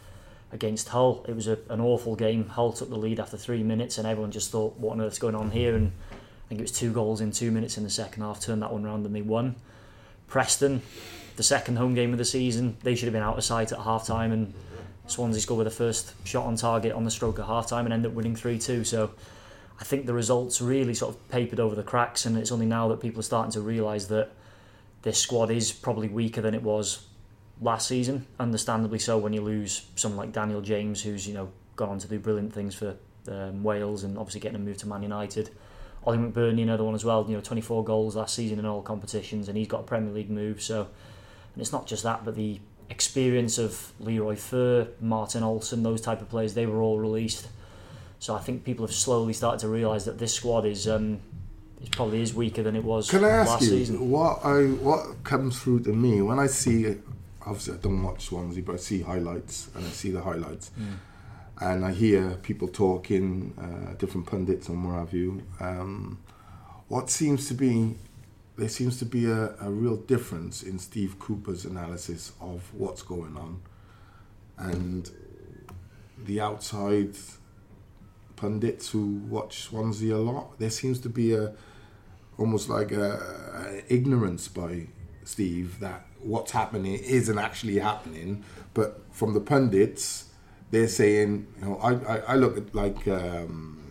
against Hull. It was a, an awful game. Hull took the lead after three minutes and everyone just thought, what on earth's going on here? And I think it was two goals in two minutes in the second half, turned that one round and they won. Preston, the second home game of the season, they should have been out of sight at half time, and Swansea scored with the first shot on target on the stroke at half time and ended up winning three two. So I think the results really sort of papered over the cracks, and it's only now that people are starting to realise that this squad is probably weaker than it was last season, understandably so when you lose someone like Daniel James, who's, you know, gone on to do brilliant things for um, Wales and obviously getting a move to Man United. Ollie McBurney, another one as well, you know, twenty-four goals last season in all competitions, and he's got a Premier League move. So, and it's not just that, but the experience of Leroy Fer, Martin Olsen, those type of players, they were all released. So I think people have slowly started to realise that this squad is um, is probably is weaker than it was Can I ask last you, season. what I what comes through to me when I see, obviously I don't watch Swansea, but I see highlights and I see the highlights, mm. and I hear people talking, uh, different pundits and what have you. Um, what seems to be, there seems to be a, a real difference in Steve Cooper's analysis of what's going on, and the outside pundits who watch Swansea a lot. There seems to be a almost like a, a ignorance by Steve that what's happening isn't actually happening. But from the pundits, they're saying, you know, I I, I look at like um,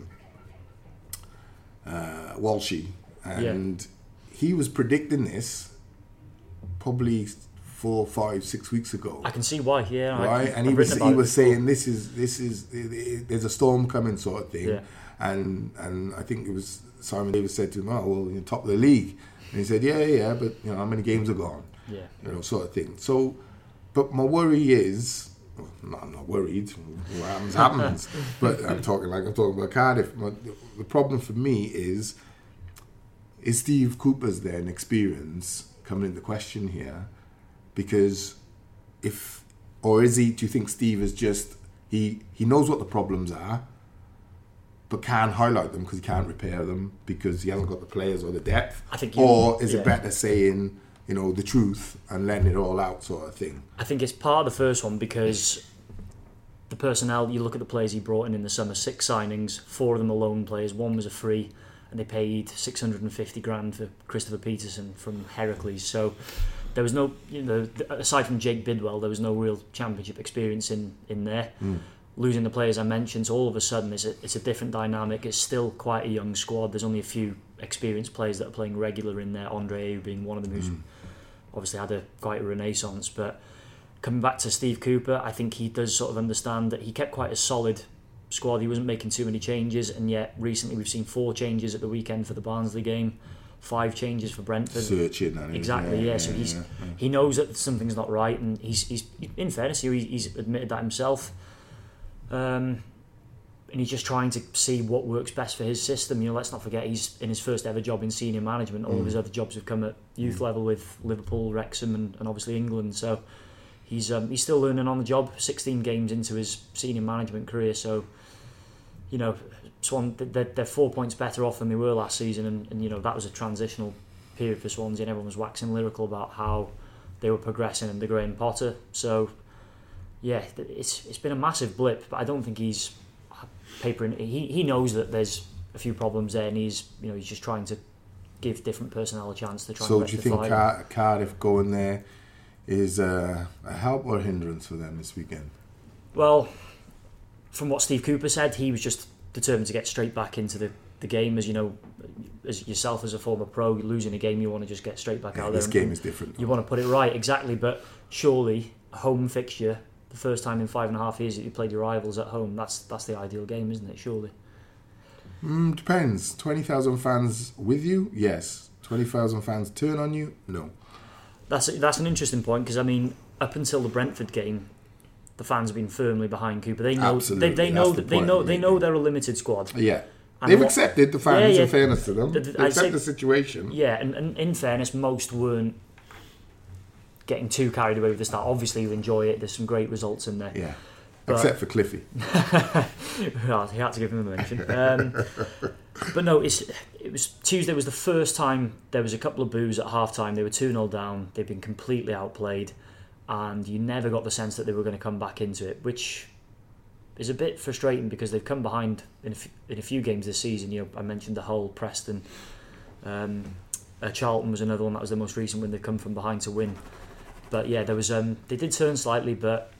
uh, Walshy, and yeah. he was predicting this probably four, five, six weeks ago. I can see why, yeah. Right, I, and he was he was saying this is this is it, it, there's a storm coming sort of thing, yeah. and and I think it was Simon Davis said to him, oh well, you're top of the league, and he said yeah yeah, but you know how many games are gone, yeah, you know sort of thing. So, but my worry is, well, no, I'm not worried. What happens happens, but I'm talking like I'm talking about Cardiff. My, the problem for me is is Steve Cooper's then experience coming into question here. Because if, or is he, do you think Steve is just, he, he knows what the problems are, but can't highlight them because he can't repair them because he hasn't got the players or the depth? I think you, or is yeah. it better saying, you know, the truth and letting it all out sort of thing? I think it's part of the first one because the personnel, you look at the players he brought in in the summer, six signings, four of them are loan players, one was a free, and they paid six hundred fifty grand for Christopher Peterson from Heracles. So there was no, you know, aside from Jake Bidwell, there was no real championship experience in, in there. Mm. Losing the players I mentioned, so all of a sudden it's a, it's a different dynamic. It's still quite a young squad. There's only a few experienced players that are playing regular in there, Andre Ayew being one of them, who's mm. obviously had a quite a renaissance. But coming back to Steve Cooper, I think he does sort of understand that he kept quite a solid squad. He wasn't making too many changes, and yet recently we've seen four changes at the weekend for the Barnsley game. Five changes for Brentford. Searching, that exactly, yeah, yeah. yeah So he's yeah, yeah. he knows that something's not right, and he's he's in fairness, he, he's admitted that himself. Um, and he's just trying to see what works best for his system. You know, let's not forget he's in his first ever job in senior management. All mm. of his other jobs have come at youth mm. level with Liverpool, Wrexham, and, and obviously England. So he's um, he's still learning on the job. sixteen games into his senior management career, so you know. Swan, they're, they're four points better off than they were last season, and, and you know that was a transitional period for Swansea, and everyone was waxing lyrical about how they were progressing under Graham Potter. So, yeah, it's it's been a massive blip, but I don't think he's papering. He he knows that there's a few problems there, and he's you know he's just trying to give different personnel a chance to try. So, and do you think Car- Cardiff going there is uh, a help or a hindrance for them this weekend? Well, from what Steve Cooper said, he was just determined to get straight back into the, the game. As you know, as yourself as a former pro, losing a game, you want to just get straight back yeah, out there. This game is different. You want to put it right, exactly. But surely a home fixture, the first time in five and a half years that you played your rivals at home, that's that's the ideal game, isn't it? Surely. Mm, depends. Twenty thousand fans with you, yes. Twenty thousand fans turn on you, no. That's that's an interesting point because I mean, up until the Brentford game, the fans have been firmly behind Cooper. They know Absolutely. they, they know the they know they know they're a limited squad. Yeah. And They've what, accepted the fans, yeah, yeah. in fairness to them. They accept say, the situation. Yeah, and, and in fairness, most weren't getting too carried away with the start. Obviously, you enjoy it. There's some great results in there. Yeah, but, except for Cliffy. Well, he had to give him a mention. Um, but no, it's it was Tuesday was the first time there was a couple of boos at half time. They were two nil down. They'd been completely outplayed. And you never got the sense that they were going to come back into it, which is a bit frustrating because they've come behind in a, f- in a few games this season. You know, I mentioned the Hull, Preston, um, uh, Charlton was another one that was the most recent when they come from behind to win. But yeah, there was um, they did turn slightly, but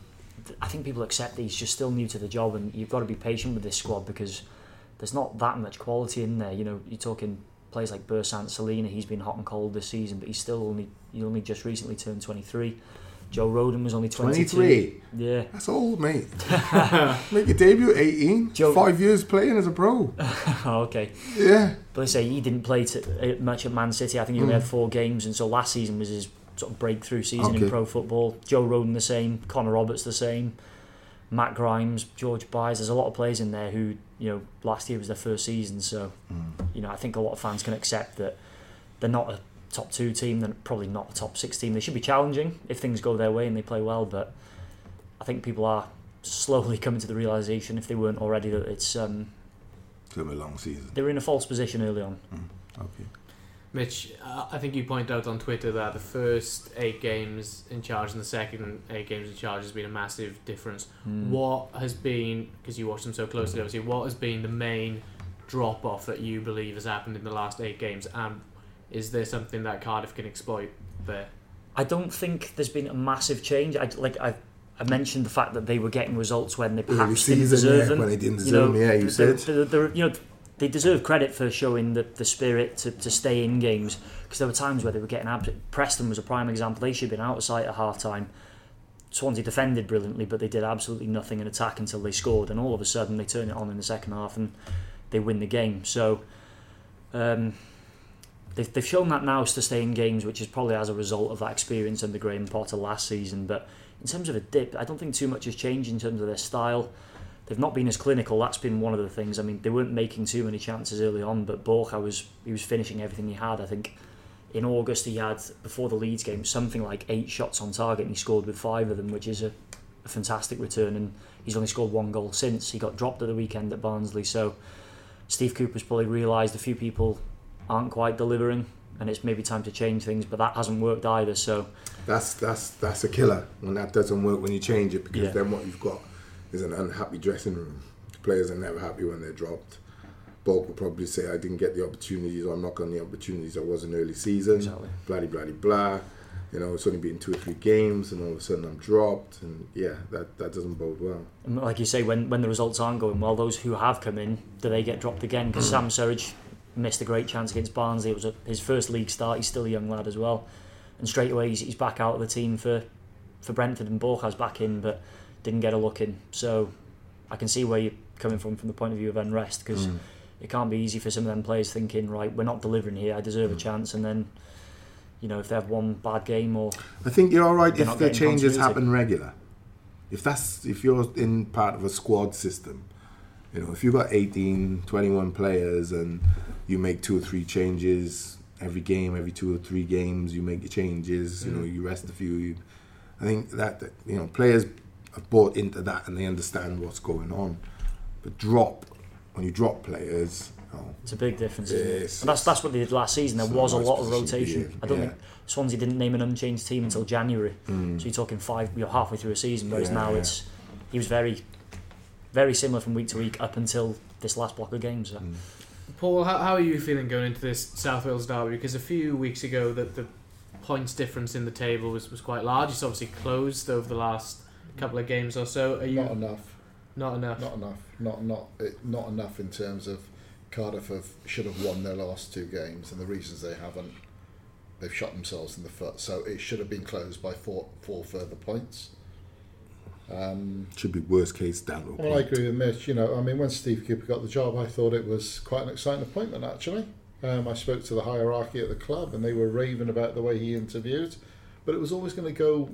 I think people accept that he's just still new to the job, and you've got to be patient with this squad because there's not that much quality in there. You know, you're talking players like Bersant Salina. He's been hot and cold this season, but he's still only he only just recently turned twenty-three. Joe Rodon was only twenty-two. twenty-three? Yeah. That's old, mate. Make your debut at eighteen. Joe... Five years playing as a pro. Oh, okay. Yeah. But I say he didn't play to, uh, much at Man City. I think he only mm. had four games, and so last season was his sort of breakthrough season okay. in pro football. Joe Rodon the same, Connor Roberts the same, Matt Grimes, George Byers. There's a lot of players in there who, you know, last year was their first season, so mm. you know, I think a lot of fans can accept that they're not a top two team, they're probably not a top six team. They should be challenging if things go their way and they play well, but I think people are slowly coming to the realisation, if they weren't already, that it's um, it's gonna be a long season. They were in a false position early on. Mm. Okay. Mitch, uh, I think you point out on Twitter that the first eight games in charge and the second eight games in charge has been a massive difference. Mm. What has been, because you watch them so closely, obviously, what has been the main drop-off that you believe has happened in the last eight games, and is there something that Cardiff can exploit there? I don't think there's been a massive change. I, like I, I mentioned the fact that they were getting results when they perhaps didn't deserve yeah, them. When they didn't deserve you know, them, yeah, you they're, said. They're, they're, you know, they deserve credit for showing the, the spirit to, to stay in games, because there were times where they were getting absolute. Preston was a prime example. They should have been out of sight at half time. Swansea defended brilliantly, but they did absolutely nothing in attack until they scored, and all of a sudden they turn it on in the second half and they win the game. So um, they've, they've shown that now to stay in games, which is probably as a result of that experience under Graham Potter last season. But in terms of a dip, I don't think too much has changed in terms of their style. They've not been as clinical. That's been one of the things. I mean, they weren't making too many chances early on, but Borja was he was finishing everything he had. I think in August he had, before the Leeds game, something like eight shots on target, and he scored with five of them, which is a, a fantastic return. And he's only scored one goal since. He got dropped at the weekend at Barnsley. So Steve Cooper's probably realised a few people aren't quite delivering, and it's maybe time to change things. But that hasn't worked either. So that's that's that's a killer when that doesn't work, when you change it, because yeah. then what you've got is an unhappy dressing room. Players are never happy when they're dropped. Bulk will probably say, I didn't get the opportunities, or I'm not getting the opportunities I was in early season. Exactly. Bloody, bloody, blah. You know, it's only been two or three games, and all of a sudden I'm dropped, and yeah, that, that doesn't bode well. And like you say, when, when the results aren't going well, those who have come in, do they get dropped again? Because Sam Surridge missed a great chance against Barnsley. It was a, his first league start. He's still a young lad as well, and straight away he's, he's back out of the team for, for Brentford, and Borja's back in, but didn't get a look in. So I can see where you're coming from from the point of view of unrest, because mm. it can't be easy for some of them players thinking, right, we're not delivering here, I deserve mm. a chance, and then, you know, if they have one bad game, or I think you're all right if the changes continuity. happen regular. If that's if you're in part of a squad system, you know, if you've got eighteen, twenty-one players and you make two or three changes every game, every two or three games, you make your changes, mm. you know, you rest a few. You, I think that, that, you know, players have bought into that and they understand what's going on. But drop, when you drop players, oh, it's a big difference, isn't it? Yes, and that's that's what they did last season. There was a nice lot of position rotation. I don't yeah. think Swansea didn't name an unchanged team until January. Mm. So you're talking five, you're halfway through a season, whereas Yeah, now yeah. it's he was very, very similar from week to week up until this last block of games. So. Mm. Paul, how, how are you feeling going into this South Wales derby? Because a few weeks ago, the, the points difference in the table was, was quite large. It's obviously closed over the last couple of games or so. Are you Not enough. Not enough. Not enough. Not not it, not enough in terms of Cardiff have should have won their last two games, and the reasons they haven't, they've shot themselves in the foot. So it should have been closed by four four further points. Um, Should be worst case down to a well, point. I agree with Mitch. You know, I mean, when Steve Cooper got the job, I thought it was quite an exciting appointment. Actually, um, I spoke to the hierarchy at the club, and they were raving about the way he interviewed. But it was always going to go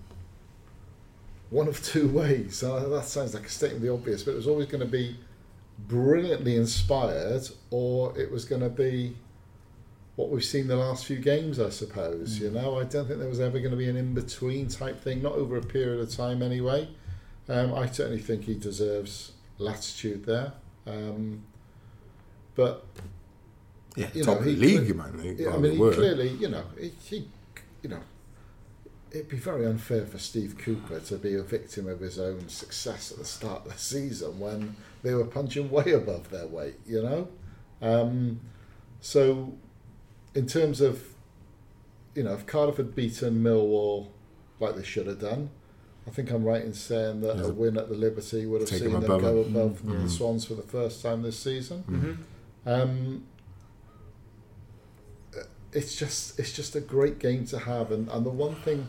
one of two ways. Uh, that sounds like a statement of the obvious, but it was always going to be brilliantly inspired, or it was going to be what we've seen the last few games, I suppose. Mm. You know, I don't think there was ever going to be an in-between type thing, not over a period of time anyway. Um, I certainly think he deserves latitude there. Um, but, yeah, you top know, of the he league, cle- man. Yeah, I mean, he clearly, you know, he, he, you know, it'd be very unfair for Steve Cooper to be a victim of his own success at the start of the season when they were punching way above their weight, you know? Um, so, in terms of, you know, if Cardiff had beaten Millwall like they should have done, I think I'm right in saying that Yeah. a win at the Liberty would have Take seen them them above go them. above Mm. the Swans for the first time this season. Mm-hmm. Um, it's just it's just a great game to have, and, and the one thing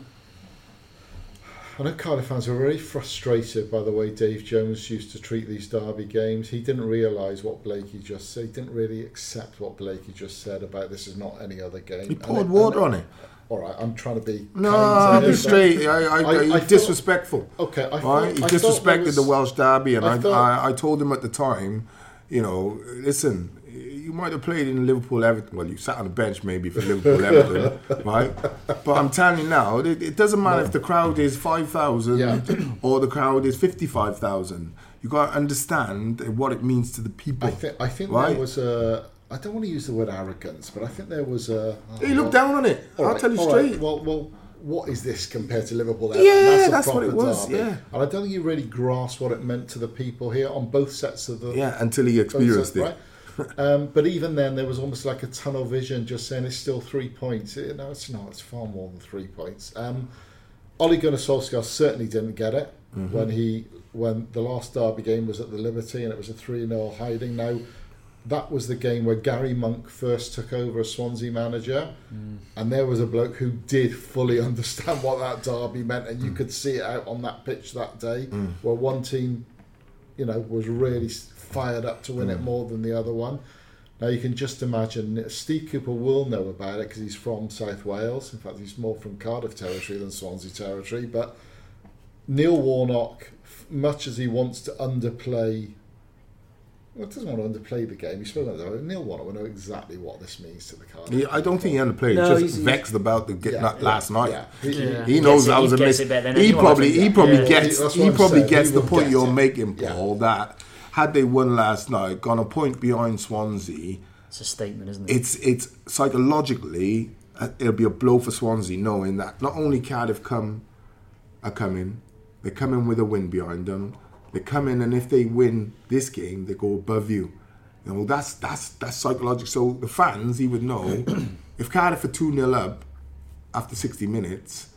I know Cardiff fans were very frustrated by the way Dave Jones used to treat these derby games. He didn't realise what Blakey just said. He didn't really accept what Blakey just said about this is not any other game. He And poured it- water and on it. All right, I'm trying to be No, kind I'll to be him, straight. I, I, I- I, I he's disrespectful. but- Okay, I Right? thought, He I thought disrespected there was- the Welsh derby, and I I, thought- I, I told him at the time, you know, listen, you might have played in Liverpool Everton. Well, you sat on the bench maybe for Liverpool Everton, right? But I'm telling you now, it, it doesn't matter if the crowd is five thousand Yeah. or the crowd is fifty-five thousand. You got to understand what it means to the people. I think I think right? there was a. I don't want to use the word arrogance, but I think there was a. He looked down on it. All I'll right, tell you all right, straight. Well, well, what is this compared to Liverpool? Yeah, a that's what proper it was, derby. yeah. And I don't think you really grasped what it meant to the people here on both sets of the. Yeah, until he both experienced sets, it. right? um, but even then, there was almost like a tunnel vision, just saying it's still three points. Eh, No, it's not. It's far more than three points. Um, Ole Gunnar Solskjaer certainly didn't get it Mm-hmm. when he when the last derby game was at the Liberty and it was a three nil hiding. Now, that was the game where Gary Monk first took over as Swansea manager, mm. and there was a bloke who did fully understand what that derby meant, and you mm. could see it out on that pitch that day, mm. where one team, you know, was really fired up to win mm. it more than the other one. Now you can just imagine, Steve Cooper will know about it because he's from South Wales. In fact, he's more from Cardiff territory than Swansea territory. But Neil Warnock, much as he wants to underplay, well, doesn't want to underplay the game. He's spoken about it. Neil Warnock will know exactly what this means to the Cardiff. Yeah, I don't think he underplayed. No, He's he's- just vexed about the get Yeah, that yeah, last night. yeah. He, he- Yeah. He He knows gets it- that was he a gets miss. it better than He anyone, I probably, think. he probably Yeah. gets, That's he what I'm probably saying. gets He the will point get you're it. making, Yeah. Paul. That had they won last night, gone a point behind Swansea, It's a statement, isn't it? it's it's psychologically uh, it'll be a blow for Swansea, knowing that not only Cardiff come are coming, they come in with a win behind them. They come in, and if they win this game, they go above you. You know, that's that's that's psychological. So the fans, he would know, if Cardiff are two nil up after sixty minutes,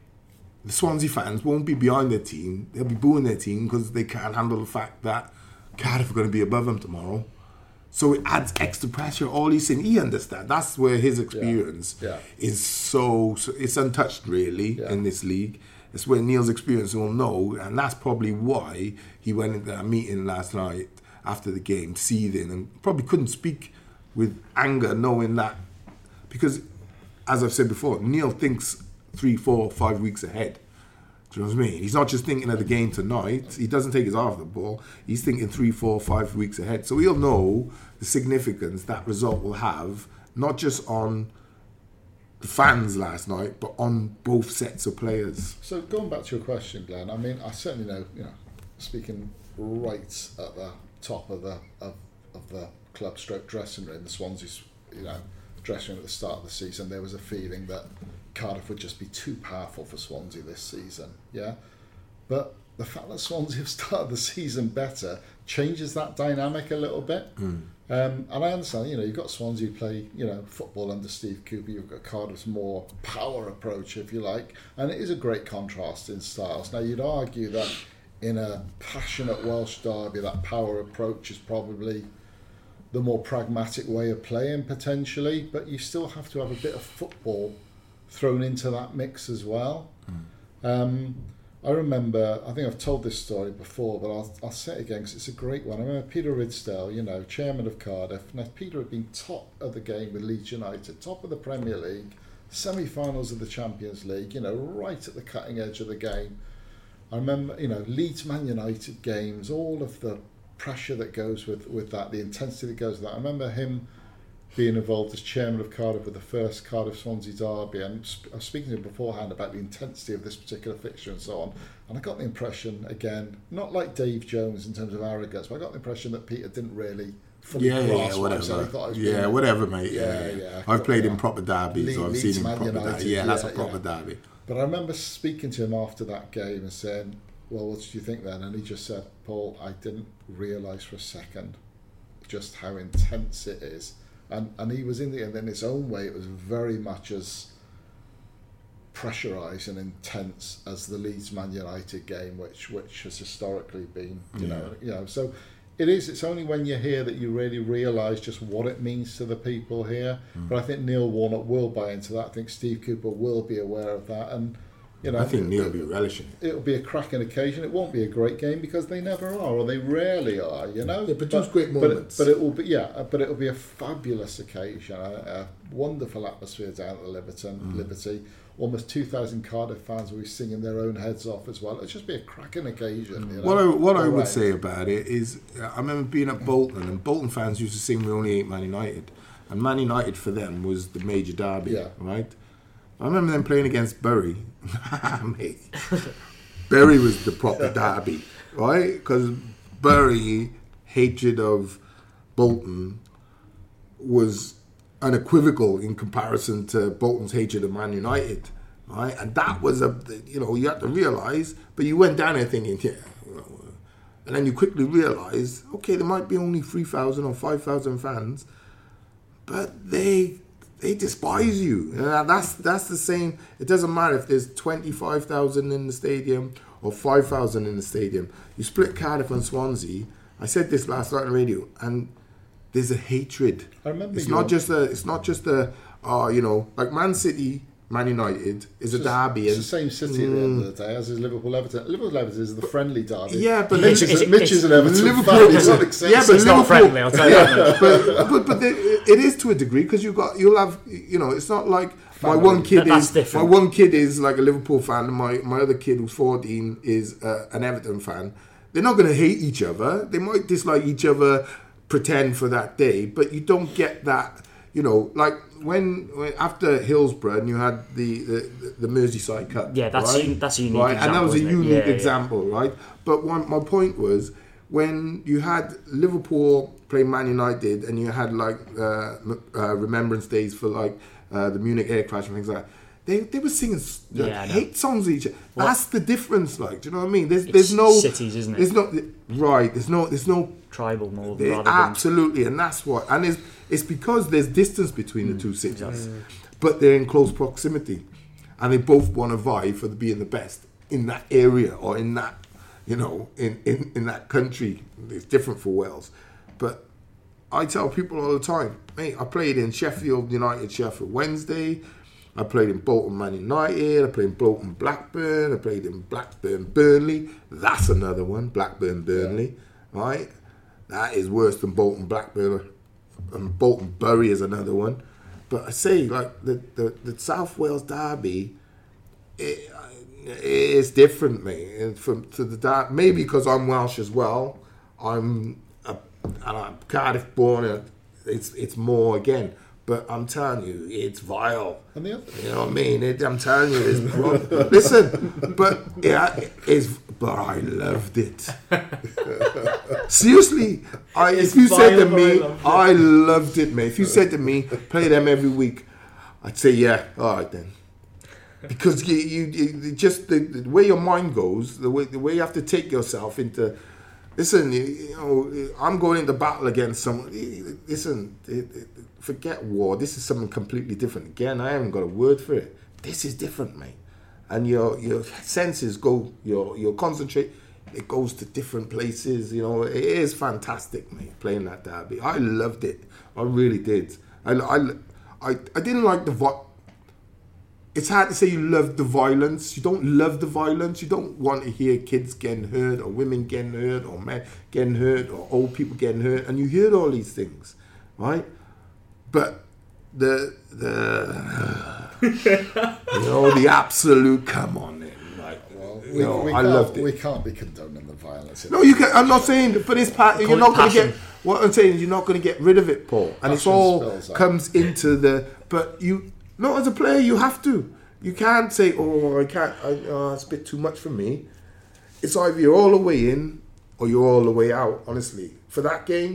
the Swansea fans won't be behind their team. They'll be booing their team because they can't handle the fact that Cardiff are going to be above them tomorrow. So it adds extra pressure. All he's saying, he understands. That's where his experience Yeah. is so, so it's untouched really Yeah. in this league. It's where Neil's experience will know, and that's probably why he went into that meeting last night after the game, seething, and probably couldn't speak with anger, knowing that, because as I've said before, Neil thinks three, four, five weeks ahead. Do you know what I mean? He's not just thinking of the game tonight. He doesn't take his eye off the ball. He's thinking three, four, five weeks ahead. So he'll know the significance that result will have, not just on the fans last night, but on both sets of players. So going back to your question, Glenn, I mean, I certainly know, you know, speaking right at the top of the of, of the club stroke dressing room, the Swansea's, you know, dressing room at the start of the season, there was a feeling that Cardiff would just be too powerful for Swansea this season, yeah? But the fact that Swansea have started the season better changes that dynamic a little bit. Mm. Um, and I understand, you know, you've got Swansea play, you know, football under Steve Cooper, you've got Cardiff's more power approach, if you like, and it is a great contrast in styles. Now, you'd argue that in a passionate Welsh derby, that power approach is probably the more pragmatic way of playing, potentially, but you still have to have a bit of football thrown into that mix as well. Mm. Um, I remember, I think I've told this story before, but I'll, I'll say it again because it's a great one. I remember Peter Ridsdale, you know, chairman of Cardiff. Now, Peter had been top of the game with Leeds United, top of the Premier League, semi-finals of the Champions League, you know, right at the cutting edge of the game. I remember, you know, Leeds Man United games, all of the pressure that goes with, with that, the intensity that goes with that. I remember him being involved as chairman of Cardiff with the first Cardiff Swansea derby, and sp- I was speaking to him beforehand about the intensity of this particular fixture and so on, and I got the impression, again, not like Dave Jones in terms of arrogance, but I got the impression that Peter didn't really fully Yeah, yeah, grasped yeah, what I was saying. whatever. He thought I was Yeah, being- whatever, mate. Yeah, Yeah, yeah. I've played Yeah. in proper derbies, so Le- I've Leeds seen him Man proper United, derby. Yeah, that's yeah, a proper yeah. derby. But I remember speaking to him after that game and saying, well, what did you think then? And he just said, Paul, I didn't realise for a second just how intense it is. And and he was in the and in his own way, it was very much as pressurised and intense as the Leeds Man United game, which which has historically been, you Yeah. know, you know. So it is. It's only when you're here that you really realise just what it means to the people here. Mm. But I think Neil Warnock will buy into that. I think Steve Cooper will be aware of that, and you know, I think it- Neil will it- be relishing it. It'll be a cracking occasion. It won't be a great game because they never are, or they rarely are. You know, They produce But- great but- moments. But it will be, yeah, but it will be a fabulous occasion, a, a wonderful atmosphere down at the Liberton, Mm. Liberty. Almost two thousand Cardiff fans will be singing their own heads off as well. It'll just be a cracking occasion. You know? What I, what I All would right. say about it is, uh, I remember being at Bolton, and Bolton fans used to sing "We Only Hate Man United," and Man United for them was the major derby, Yeah. right? I remember them playing against Bury. Mate, Bury was the proper derby, right? Because Bury hatred of Bolton was unequivocal in comparison to Bolton's hatred of Man United, right? And that was a, you know, you had to realise, but you went down there thinking, yeah, you know, and then you quickly realise, okay, there might be only three thousand or five thousand fans, but they they despise you. And that's that's the same. It doesn't matter if there's twenty-five thousand in the stadium or five thousand in the stadium. You split Cardiff and Swansea. I said this last night on the radio, and there's a hatred. I remember It's you not on- just a. It's not just a. Uh, you know, like Man City, Man United is a It's derby. It's and, the same city at the end of the day as is Liverpool Everton. Liverpool Everton is the friendly derby. Yeah, but Mitch then- is, it's- Mitch is an Everton Liverpool- fan. It's not acceptable. Yeah, but It's not Liverpool- friendly, I'll tell you that. but but, but there, it is to a degree because you got you'll have you know it's not like my Family. one kid That- that's is different. my one kid is like a Liverpool fan and my, my other kid who's fourteen is uh, an Everton fan. They're not going to hate each other. They might dislike each other, pretend for that day, but you don't get that. You know, like when, when after Hillsborough and you had the the, the Merseyside Cup. Yeah, that's right? a- that's a unique right? and that was a example, isn't it? unique Yeah, yeah. example, right? But one, my point was when you had Liverpool playing Man United and you had like uh, m- uh, remembrance days for like uh, the Munich air crash and things like that. They, they were singing s- like, Yeah, I know. hate songs to each other. Well, That's the difference, like, do you know what I mean? There's It's there's no cities, isn't it? There's no right. There's no there's no Tribal more there- rather than absolutely, and that's what. And it's it's because there's distance between the two cities, exactly. but they're in close proximity, and they both want to vie for the being the best in that area or in that, you know, in, in, in that country. It's different for Wales, but I tell people all the time, mate, I played in Sheffield United, Sheffield Wednesday. I played in Bolton Man United. I played in Bolton Blackburn. I played in Blackburn Burnley. That's another one, Blackburn Burnley, right? That is worse than Bolton Blackburn. And Bolton Bury is another one. But I say, like, the, the, the South Wales derby, it, it's different, mate. And from to the der- maybe because I'm Welsh as well. I'm a, and I'm Cardiff born. And it's it's more again. But I'm telling you, it's vile. And the other, You know what I mean? It, I'm telling you, it's wrong. Listen, but yeah, it's. But I loved it. Seriously, I, It's if you said to vile, me, but I loved it. I loved it, mate. If you said to me, play them every week, I'd say yeah. All right then. Because you, you, you just the, the way your mind goes, the way the way you have to take yourself into. Listen, you, you know, I'm going into battle against someone. Listen, it, it, forget war. This is something completely different. Again, I haven't got a word for it. This is different, mate. And your your senses go, your your concentrate, it goes to different places. You know, it is fantastic, mate. Playing that derby, I loved it. I really did. I I I, I didn't like the vi- It's hard to say you love the violence. You don't love the violence. You don't want to hear kids getting hurt or women getting hurt or men getting hurt or old people getting hurt. And you hear all these things, right? But the the you know the absolute come on then, like well, you we, know, we I can't, loved it. we can't be condoning the violence. No, you can. I'm not saying for this part. You're it not going to passion. get. What I'm saying is you're not going to get rid of it, Paul. And it's Passion all spills out. comes into the. But you, not as a player, you have to. You can't say, "Oh, I can't. I, oh, it's a bit too much for me." It's either you're all the way in or you're all the way out. Honestly, for that game,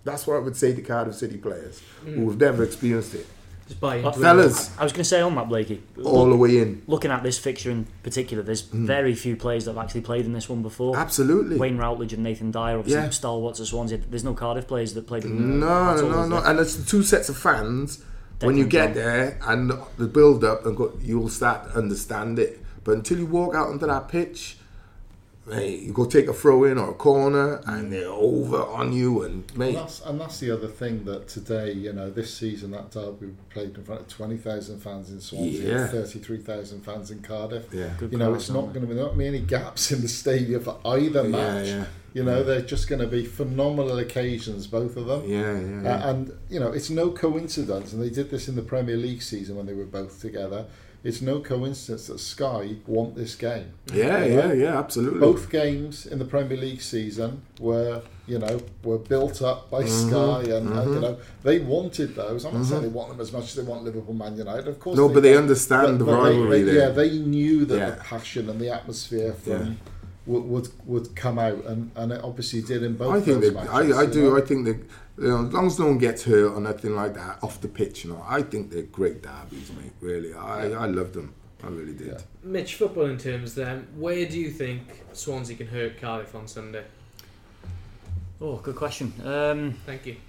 That's what I would say to Cardiff City players Mm. who have never experienced it. Just buy into Well, it. Fellas, I was going to say on that, Blakey. all the way in. Looking at this fixture in particular, there's Mm. very few players that have actually played in this one before. Absolutely. Wayne Routledge and Nathan Dyer, obviously Yeah. stalwarts of Swansea. There's no Cardiff players that played in No, at all, no, is no. there? And it's the two sets of fans. When you Declan get John. there and the build up, and go, you'll start to understand it. But until you walk out onto that pitch, hey, you go take a throw in or a corner, and they're over on you. And And mate, that's, and that's the other thing that today, you know, this season that derby we played in front of twenty thousand fans in Swansea, Yeah. and thirty-three thousand fans in Cardiff. yeah, Good You know, crowds, it's not aren't going to be not many gaps in the stadium for either yeah, match. yeah, You know, they're just going to be phenomenal occasions, both of them. yeah, yeah. yeah. Uh, and you know, it's no coincidence, and they did this in the Premier League season when they were both together. It's no coincidence that Sky want this game. yeah, you know? yeah, yeah, absolutely. Both games in the Premier League season were, you know, were built up by Sky, and, and you know, they wanted those. I'm not saying they want them as much as they want Liverpool, Man United. Of course, No, but they don't. understand the they- rivalry they- there. Yeah, they knew that Yeah. the passion and the atmosphere from Yeah. would, would would come out, and, and it obviously did in both. I think those they, matches, I, I you do. know? I think that, you know, as long as no one gets hurt or nothing like that off the pitch, you know, I think they're great derbies, mate. Really, I, I love them. I really did. Yeah. Mitch, footballing terms then, where do you think Swansea can hurt Cardiff on Sunday? Oh, good question. Um, Thank you.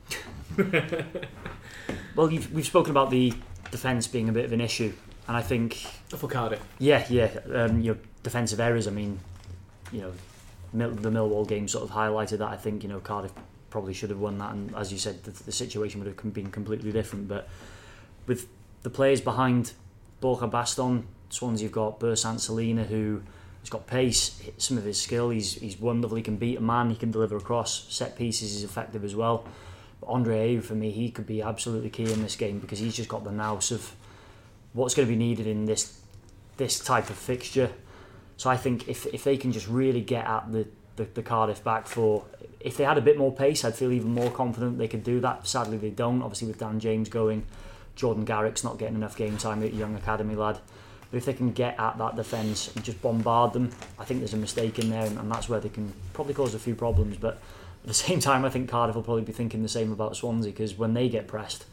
well, you've, we've spoken about the defence being a bit of an issue, and I think, For Cardiff. yeah, yeah, um, your defensive errors. I mean, you know, Mil- the Millwall game sort of highlighted that. I think, you know, Cardiff probably should have won that, and as you said, the, the situation would have com- been completely different. But with the players behind Borja Baston, Swansea have got Bersant Salina, who has got pace, some of his skill. He's he's wonderful. He can beat a man. He can deliver across set pieces. He's effective as well. But Andre Ayew, for me, he could be absolutely key in this game because he's just got the nous of what's going to be needed in this this type of fixture. So I think if if they can just really get at the, the, the Cardiff back four, if they had a bit more pace, I'd feel even more confident they could do that. Sadly, they don't. Obviously, with Dan James going, Jordan Garrick's not getting enough game time, a young academy lad. But if they can get at that defence and just bombard them, I think there's a mistake in there, and, and that's where they can probably cause a few problems. But at the same time, I think Cardiff will probably be thinking the same about Swansea, because when they get pressed,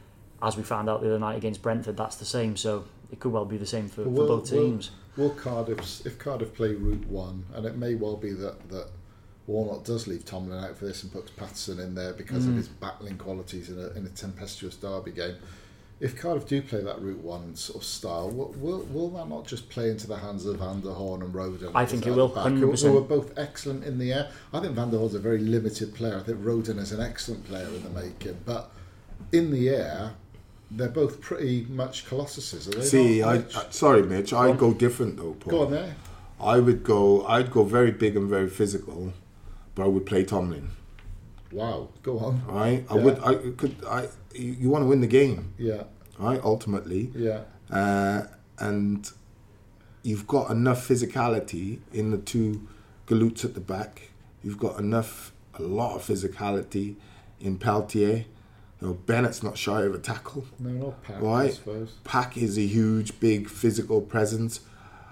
as we found out the other night against Brentford, that's the same. So it could well be the same for, for Will- both will- teams. Will Cardiff's, if Cardiff play Route One, and it may well be that, that Warnock does leave Tomlin out for this and puts Patterson in there because Mm. of his battling qualities in a, in a tempestuous derby game. If Cardiff do play that Route One sort of style, will, will, will that not just play into the hands of Van der Horn and Roden? I think it at will, the back, one hundred who- percent. Who are both excellent in the air. I think Van der Horn's a very limited player. I think Roden is an excellent player in the making. But in the air, they're both pretty much colossuses. Are they See, not, I, Mitch? I sorry, Mitch. I'd go different though, Paul. Go on there. I would go. I'd go very big and very physical, but I would play Tomlin. Wow, go on. Right? I Yeah. would. I could. I. You, you want to win the game, Yeah, right? Ultimately, yeah. uh, and you've got enough physicality in the two galoots at the back. You've got enough, a lot of physicality in Peltier. You know, Bennett's not shy of a tackle. No, not Pack, I Right. suppose. Pack is a huge, big physical presence.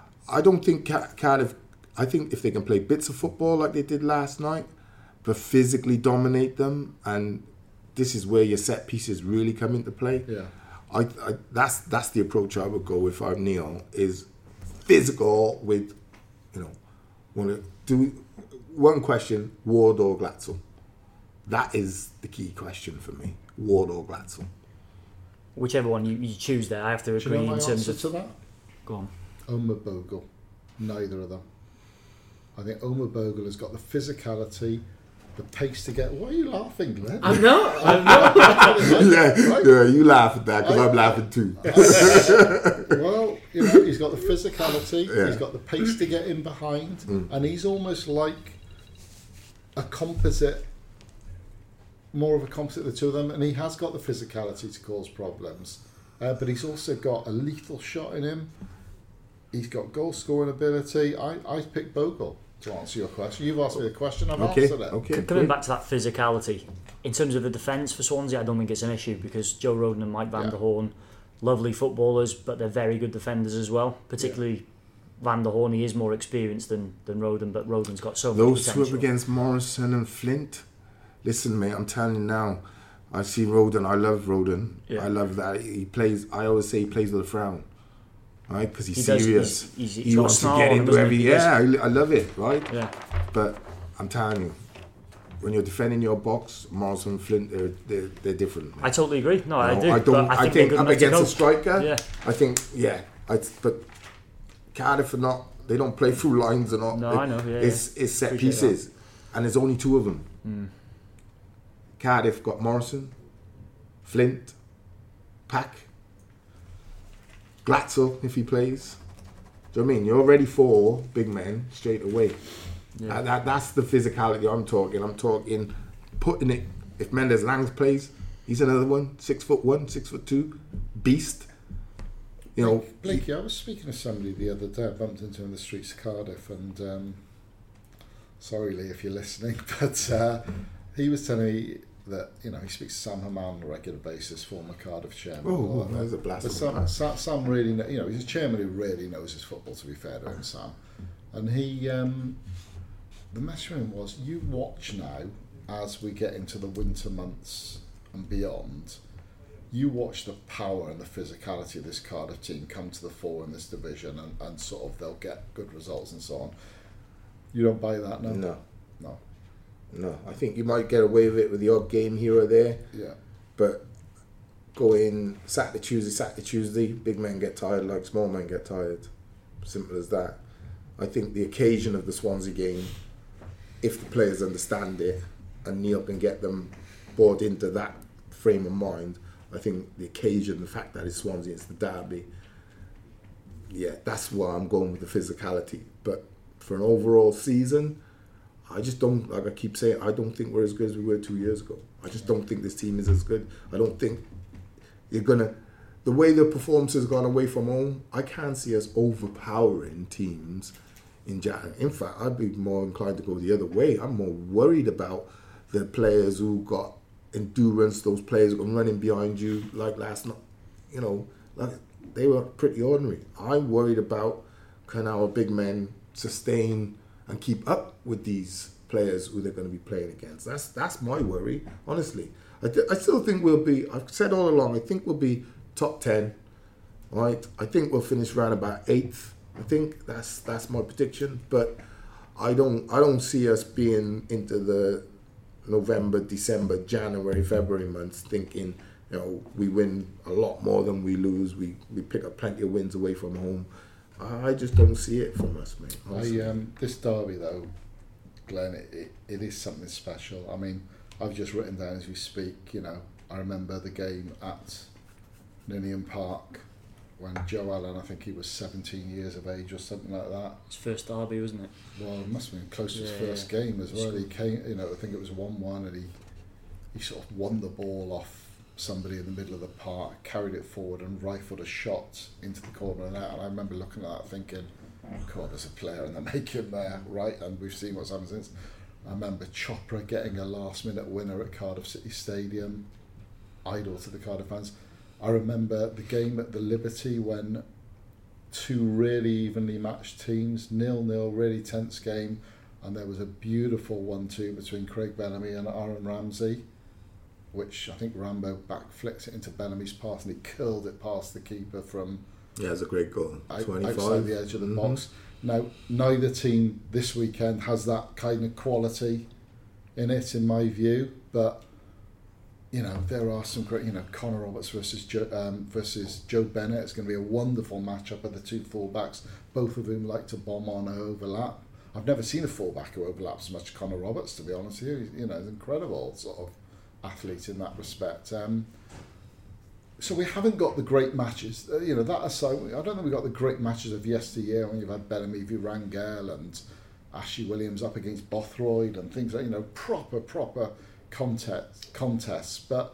I don't think Ca- Cardiff. I think if they can play bits of football like they did last night, but physically dominate them, and this is where your set pieces really come into play. Yeah. I, I that's that's the approach I would go if I'm Neil. Is physical with, you know, want to do one question: Ward or Glatzel? That is the key question for me: Ward or Glatzel? Whichever one you, you choose there, I have to Do you agree know my in terms answer of... to that? Go on. Omar Bogle. Neither of them. I think Omar Bogle has got the physicality, the pace to get... Why are you laughing, Glenn? I'm not. I'm not. yeah, Right? yeah, you laugh at that because I- I'm laughing too. Well, you know, he's got the physicality, Yeah. he's got the pace to get in behind, Mm. and he's almost like a composite, more of a composite of the two of them, and he has got the physicality to cause problems, uh, but he's also got a lethal shot in him. He's got goal scoring ability. I, I pick Bogle to answer your question. You've asked me the question, I've Okay, answered it. okay. C- Coming back to that physicality, in terms of the defence for Swansea, I don't think it's an issue because Joe Roden and Mike van Yeah. der Horn, lovely footballers, but they're very good defenders as well. Particularly Van der Horn, he is more experienced than, than Roden, but Roden's got so much Those two potential. up against Morrison and Flint. listen, mate, I'm telling you now. I see Roden. I love Roden. Yeah. I love that he plays. I always say he plays with a frown, right? Because he's He does, serious. he's- he's- he's he got a wants to snarl get on him, into doesn't every. he? He Yeah, I, I love it, right? Yeah. But I'm telling you, when you're defending your box, Morrison and Flint, they're they're, they're different. I totally agree. No, I No, do. I don't. but I I think, think, they're up good enough to against go. a striker. Yeah. I think yeah. I, but Cardiff are not. They don't play through lines or not. No, It- I know, yeah, it's yeah. it's set Appreciate pieces, and there's only two of them. Mm. Cardiff got Morrison, Flint, Pack, Glatzel if he plays. Do you know what I mean? You're ready for big men straight away. Yeah. Uh, that, that's the physicality I'm talking. I'm talking putting it. If Mendes Lang plays, he's another one. Six foot one, six foot two, beast. You know, Blakey, I was speaking to somebody the other day. I bumped into him in the streets of Cardiff, and um, sorry, Lee, if you're listening, but uh, he was telling me that you know he speaks to Sam Hammam on a regular basis, former Cardiff chairman. Oh, and all oh, that. there's a blast But of Sam, that. Sam, Sam really, kn- you know, he's a chairman who really knows his football. To be fair to him, Sam, and he, um, the message from him was, you watch now as we get into the winter months and beyond. You watch the power and the physicality of this Cardiff team come to the fore in this division, and, and sort of they'll get good results and so on. You don't buy that, no? no, No. no. I think you might get away with it with the odd game here or there, Yeah. but go in Saturday, Tuesday, Saturday, Tuesday. Big men get tired like small men get tired. Simple as that. I think the occasion of the Swansea game, if the players understand it and Neil can get them brought into that frame of mind, I think the occasion, the fact that it's Swansea, it's the derby, yeah, that's why I'm going with the physicality. But for an overall season, I just don't, like I keep saying, I don't think we're as good as we were two years ago. I just don't think this team is as good. I don't think you're going to, the way the performance has gone away from home, I can't see us overpowering teams in Jan. In fact, I'd be more inclined to go the other way. I'm more worried about the players who got endurance, those players who are running behind you like last night. You know, like they were pretty ordinary. I'm worried about can our big men sustain and keep up with these players who they're going to be playing against. That's that's my worry, honestly. I, th- I still think we'll be, I've said all along, I think we'll be top ten, right? I think we'll finish around about eighth. I think that's that's my prediction, but I don't I don't see us being into the November, December, January, February months thinking, you know, we win a lot more than we lose. We we pick up plenty of wins away from home. I just don't see it from us, mate. honestly. I, um, this derby, though, Glenn, it, it, it is something special. I mean, I've just written down as we speak, you know, I remember the game at Ninian Park when Joe Allen, I think he was seventeen years of age or something like that. His first derby, wasn't it? Well, it must have been close to his Yeah, first yeah. game as well. He came, you know, I think it was one one, and he he sort of won the ball off somebody in the middle of the park, carried it forward, and rifled a shot into the corner of the net. And I remember looking at that, thinking, "God, there's a player in the making there, right?" And we've seen what's happened since. I remember Chopra getting a last-minute winner at Cardiff City Stadium, idol to the Cardiff fans. I remember the game at the Liberty when two really evenly matched teams, nil-nil, really tense game, and there was a beautiful one two between Craig Bellamy and Aaron Ramsey, which I think Rambo back flicks it into Bellamy's pass and he curled it past the keeper from Yeah, it's a great goal. out- twenty-five. outside the edge of the Mhm. box. Now, neither team this weekend has that kind of quality in it, in my view, but you know, there are some great, you know, Connor Roberts versus Joe, um, versus Joe Bennett. It's going to be a wonderful matchup of the two fullbacks, both of whom like to bomb on or overlap. I've never seen a fullback who overlaps as much as Connor Roberts, to be honest with you. He's, you know, he's an incredible sort of athlete in that respect. Um, so we haven't got the great matches. Uh, you know, that aside, I don't think we've got the great matches of yesteryear when you've had Bellamy v Rangel and Ashley Williams up against Bothroyd and things like, you know, proper, proper contest, contests. But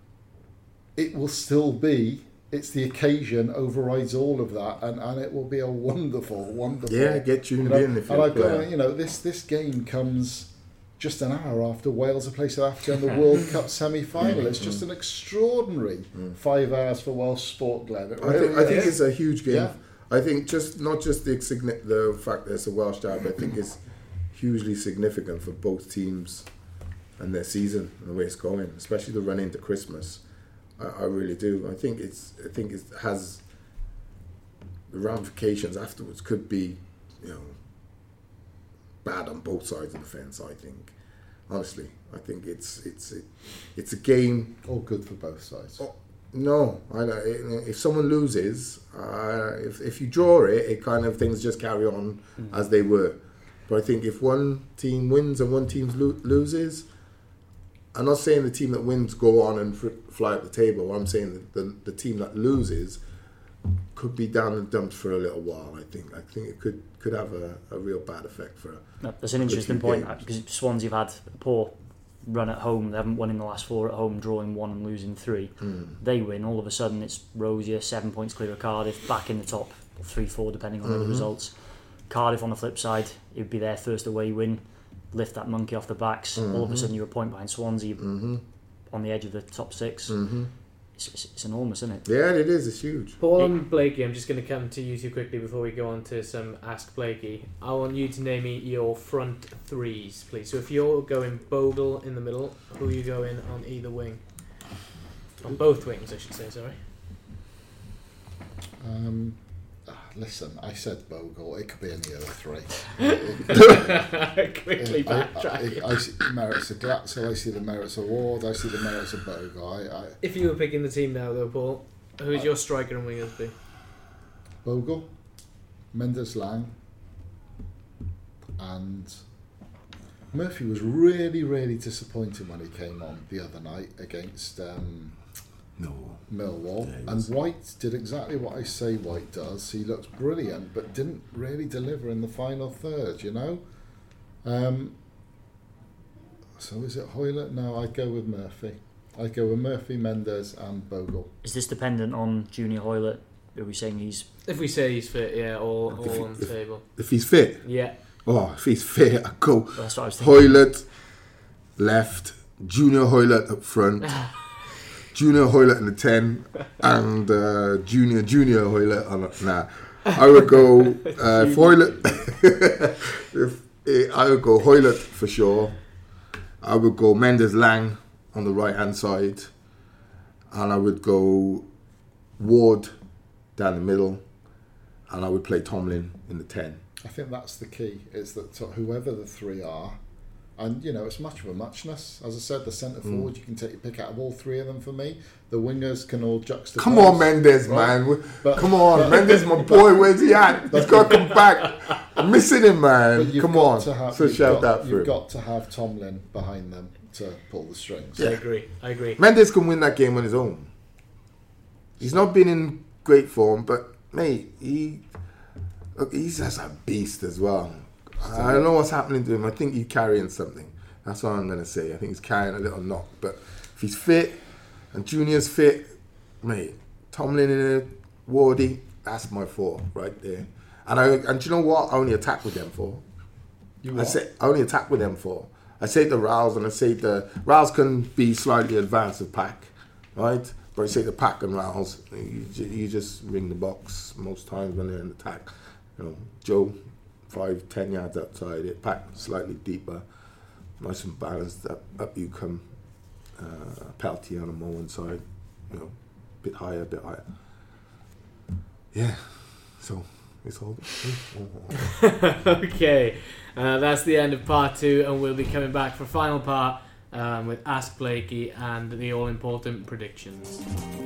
it will still be, it's the occasion overrides all of that, and, and it will be a wonderful, wonderful... Yeah, get tuned you know, in if and you're a I've got, player. you know, this, this game comes just an hour after Wales are played South Africa in the World Cup semi-final. It's just an extraordinary five hours for Welsh sport, Glenn. It I think, really I think is. it's a huge game. Yeah. I think just not just the signi- the fact that it's a Welsh derby, I think it's hugely significant for both teams. and their season and the way it's going, especially the run into Christmas. I, I really do. I think it's. I think it has the ramifications afterwards could be, you know, bad on both sides of the fence. I think, honestly, I think it's it's it, it's a game. All good for both sides. Oh, no, I don't. If someone loses, uh, if if you draw it, it kind of things just carry on mm. as they were. But I think if one team wins and one team lo- loses, I'm not saying the team that wins go on and fr- fly up the table. I'm saying that the the team that loses could be down in the dumps for a little while. I think. I think it could could have a, a real bad effect for. No, that's an interesting point because Swans have had a poor run at home. They haven't won in the last four at home, drawing one and losing three. Mm. They win. All of a sudden, it's Rosier, seven points clear of Cardiff, back in the top three, four, depending on mm-hmm. the results. Cardiff, on the flip side, it would be their first away win, lift that monkey off the backs. Mm-hmm. All of a sudden, you're a point behind Swansea, mm-hmm. on the edge of the top six. Mm-hmm. It's, it's, it's enormous, isn't it? Yeah, it is. It's huge. Paul and Blakey, I'm just going to come to you two quickly before we go on to some Ask Blakey. I want you to name me your front threes, please. So if you're going Bogle in the middle, who are you going on either wing? On both wings, I should say, sorry. Um, listen, I said Bogle. It could be any other three. Quickly backtrack. I, I, I see merits of Glatzel, I see the merits of Ward, I see the merits of Bogle. I, I, if you were picking the team now, though, Paul, who's your striker and wingers be? Bogle, Mendes Lang, and Murphy was really, really disappointing when he came on the other night against um, no. Millwall. Yeah, and White did exactly what I say White does. He looks brilliant, but didn't really deliver in the final third, you know? Um, so is it Hoylett? No, I'd go with Murphy. I'd go with Murphy, Mendes and Bogle. Is this dependent on Junior Hoylett? Are we saying he's... If we say he's fit, yeah, all, all if, on the if, table. If he's fit? Yeah. Oh, if he's fit, I'd go That's what I was thinking. Hoylett left, Junior Hoylett up front, Junior Hoylett in the ten, and uh, Junior Junior Hoylett on the, nah. I would go uh, if Hoylett. if, eh, I would go Hoylett for sure. I would go Mendes Lang on the right hand side, and I would go Ward down the middle, and I would play Tomlin in the ten. I think that's the key, is that whoever the three are, and you know, it's much of a muchness. As I said, the centre forward, mm. you can take your pick out of all three of them for me. The wingers can all juxtapose. Come on, Mendes, right? man. But, come on, but, Mendes, my boy, where's he at? He's got to come back. I'm missing him, man. Come on. Have, so shout got, out for You've him. got to have Tomlin behind them to pull the strings. Yeah. I agree, I agree. Mendes can win that game on his own. He's not been in great form, but, mate, he... Look, he's just a beast as well. I don't know what's happening to him. I think he's carrying something. That's what I'm going to say. I think he's carrying a little knock. But if he's fit and Junior's fit, mate, Tomlin in a Wardy, that's my four right there. And I and do you know what? I only attack with them for. You I say I only attack with them for. I say the Rouse and I say the Rouse can be slightly advanced of Pack, right? But I say the Pack and Rouse, you, you just ring the box most times when they're in attack. You know, Joe, five, ten yards outside it, Pack slightly deeper, nice and balanced. Up, up you come, uh, Peltier on the one side, you know, a bit higher, a bit higher. Yeah, so it's all. Okay, uh, that's the end of part two, and we'll be coming back for final part um, with Ask Blakey and the all-important predictions.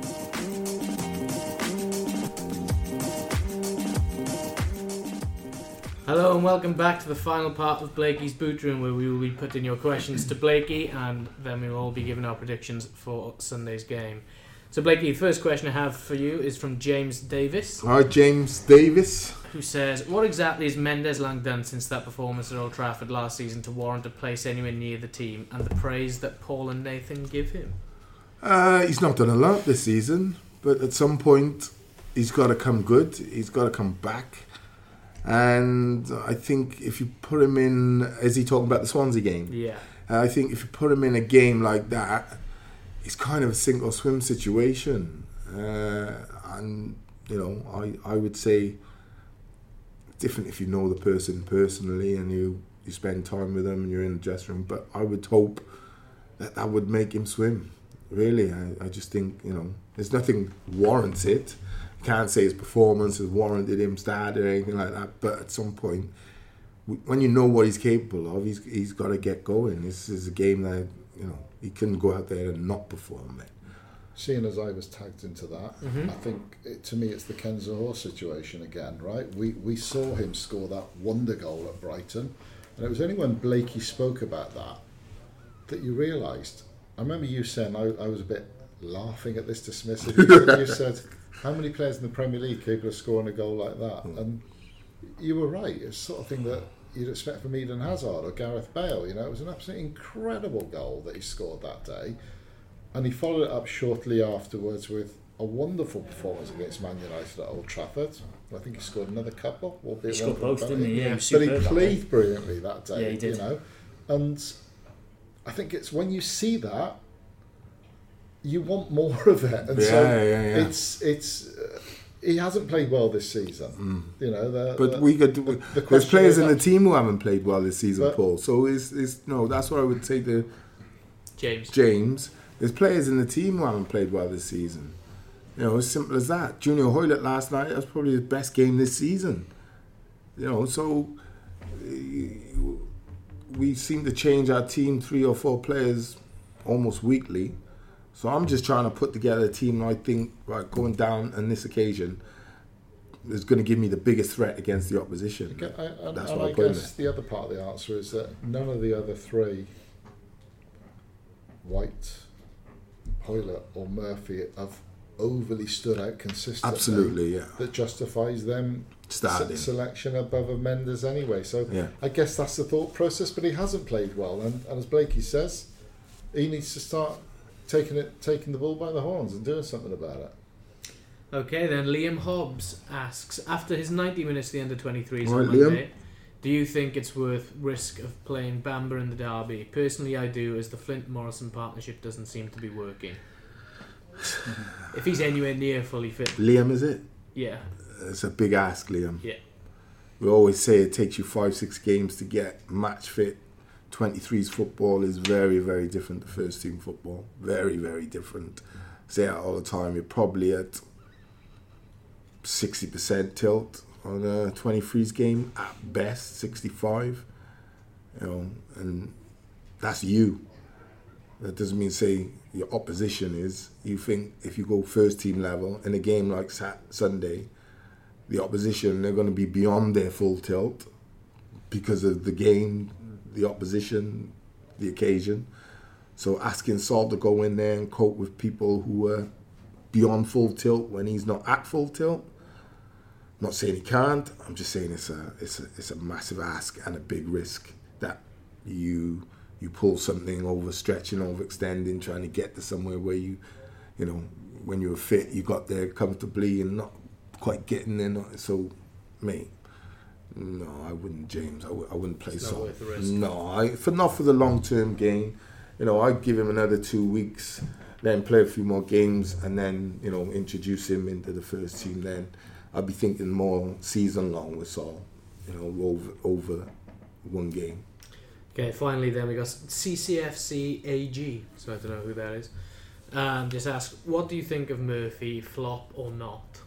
Hello and welcome back to the final part of Blakey's Boot Room, where we will be putting your questions to Blakey and then we will all be giving our predictions for Sunday's game. So Blakey, the first question I have for you is from James Davis. Hi, James Davis. Who says, what exactly has Mendes Lang done since that performance at Old Trafford last season to warrant a place anywhere near the team and the praise that Paul and Nathan give him? Uh, he's not done a lot this season, but at some point he's got to come good. He's got to come back. And I think if you put him in, is he talking about the Swansea game? Yeah. Uh, I think if you put him in a game like that, it's kind of a sink or swim situation. Uh, and, you know, I, I would say it's different if you know the person personally and you, you spend time with them and you're in the dressing room. But I would hope that that would make him swim. Really, I, I just think, you know, there's nothing warrants it. You can't say his performance has warranted him starting or anything like that, but at some point, when you know what he's capable of, he's he's got to get going. This is a game that, you know, he couldn't go out there and not perform then. Seeing as I was tagged into that, mm-hmm. I think it, to me it's the Ken Zohore situation again, right? We we saw him score that wonder goal at Brighton, and it was only when Blakey spoke about that that you realised. I remember you saying, I, I was a bit laughing at this dismissive. You said, you said, how many players in the Premier League capable of scoring a goal like that? Mm. And you were right. It's the sort of thing that you'd expect from Eden Hazard or Gareth Bale. You know, it was an absolutely incredible goal that he scored that day. And he followed it up shortly afterwards with a wonderful performance against Man United at Old Trafford. I think he scored another couple. He scored both, didn't he? Yeah, but he played brilliantly that day. Yeah, he did. You know, and I think it's when you see that, you want more of it. And yeah, so yeah, yeah. it's it's. Uh, he hasn't played well this season. Mm. You know, the, but the, we got the, the there's players in that, the team who haven't played well this season, but, Paul. So it's it's no. That's what I would say to James. James. There's players in the team who haven't played well this season. You know, as simple as that. Junior Hoilett last night, that was probably his best game this season. You know, so we seem to change our team three or four players almost weekly. So I'm just trying to put together a team I think, right, going down on this occasion is going to give me the biggest threat against the opposition. Again, I, and, That's and what I I put guess the other part of the answer is that none of the other three, White, Hoilett or Murphy, have overly stood out consistently. Absolutely, yeah. That justifies them starting se- selection above a Mendes anyway. So yeah. I guess that's the thought process. But he hasn't played well, and, and as Blakey says, he needs to start taking it, taking the bull by the horns and doing something about it. Okay, then Liam Hobbs asks, after his ninety minutes to the under twenty-threes right, on Monday, Liam? do you think it's worth risk of playing Bamba in the derby? Personally, I do, as the Flint-Morrison partnership doesn't seem to be working. If he's anywhere near fully fit. Liam, is it? Yeah. It's a big ask, Liam. Yeah. We always say it takes you five, six games to get match fit. twenty-threes football is very, very different to first team football. Very, very different. I say that all the time. You're probably at sixty percent tilt on a twenty-threes game at best, sixty-five. You know, and that's you. That doesn't mean say your opposition is. You think if you go first team level in a game like Sat- Sunday, the opposition, they're going to be beyond their full tilt because of the game, the opposition, the occasion. So asking Saul to go in there and cope with people who are beyond full tilt when he's not at full tilt. I'm not saying he can't. I'm just saying it's a it's a it's a massive ask and a big risk that you you pull something overstretching, overextending, trying to get to somewhere where you, you know, when you were fit, you got there comfortably and not quite getting there. Not, so, mate, no, I wouldn't, James. I, w- I wouldn't play it's Saul. Not worth the risk. No, I for not for the long term gain. You know, I'd give him another two weeks, then play a few more games, and then you know introduce him into the first team. Then I'd be thinking more season long with Saul. You know, over over one game. Okay, finally then we got C C F C A G, so I don't know who that is. Um, just ask, what do you think of Murphy, flop or not?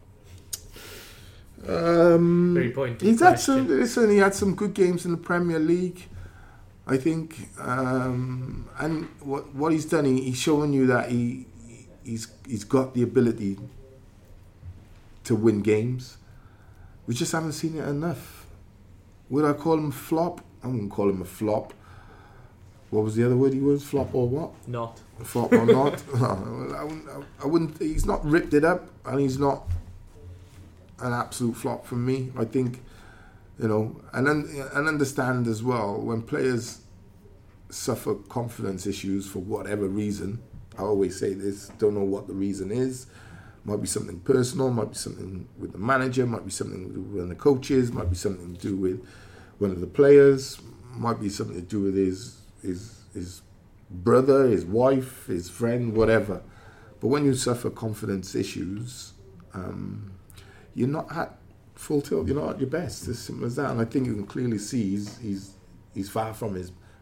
Um, Very pointed he's had question. some. Listen, he had some good games in the Premier League, I think. Um, and what what he's done, he, he's showing you that he he's he's got the ability to win games. We just haven't seen it enough. Would I call him flop? I wouldn't call him a flop. What was the other word he was? Flop or what? Not. Flop or not? I wouldn't, I wouldn't. He's not ripped it up, and he's not an absolute flop for me. I think, you know, and and understand as well when players suffer confidence issues for whatever reason. I always say this. Don't know what the reason is. Might be something personal. Might be something with the manager. Might be something to do with one of the coaches. Might be something to do with one of the players. Might be something to do with his his his brother, his wife, his friend, whatever. But when you suffer confidence issues, um, you're not at full tilt. You're not at your best. As simple as that. And I think you can clearly see he's he's he's far from his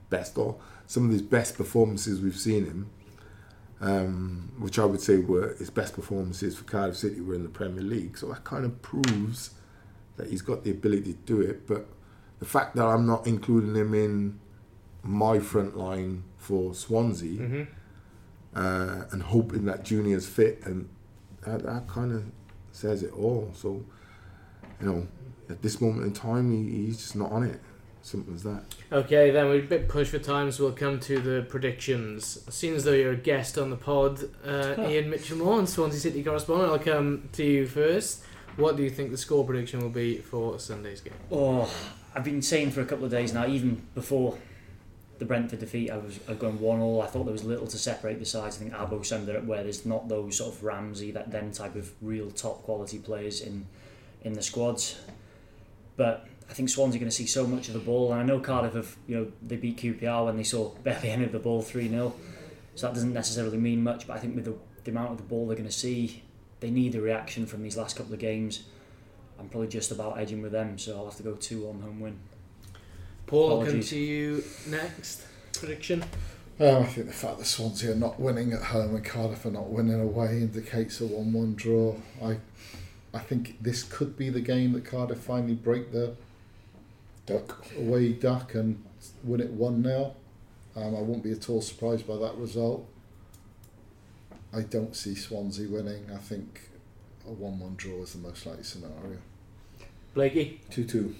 best or some of his best performances we've seen him, um, which I would say were his best performances for Cardiff City were in the Premier League. So that kind of proves that he's got the ability to do it. But the fact that I'm not including him in my front line for Swansea Mm-hmm. uh, and hoping that Junior's fit, and that, that kind of says it all. So, you know, at this moment in time, he, he's just not on it. Simple as that. Okay, then we're a bit pushed for time, so we'll come to the predictions. It seems as though you're a guest on the pod, uh, Ian Mitchell-Moore, Swansea City correspondent. I'll come to you first. What do you think the score prediction will be for Sunday's game? Oh, I've been saying for a couple of days now, even before the Brentford defeat, I was I've gone one all. I thought there was little to separate the sides. I think Abo summed it up where there's not those sort of Ramsey, that them type of real top quality players in in the squads. But I think Swansea are going to see so much of the ball, and I know Cardiff have, you know, they beat Q P R when they saw barely any of the ball three nil, so that doesn't necessarily mean much, but I think with the, the amount of the ball they're going to see, they need a reaction from these last couple of games. I'm probably just about edging with them, so I'll have to go two one home win. Paul, I'll come Apologies. to you next. Prediction? Um, I think the fact that Swansea are not winning at home and Cardiff are not winning away indicates a one one draw. I I think this could be the game that Cardiff finally break the Duck. away duck and win it one nil. Um, I won't be at all surprised by that result. I don't see Swansea winning. I think a one one draw is the most likely scenario. Blakey? two two.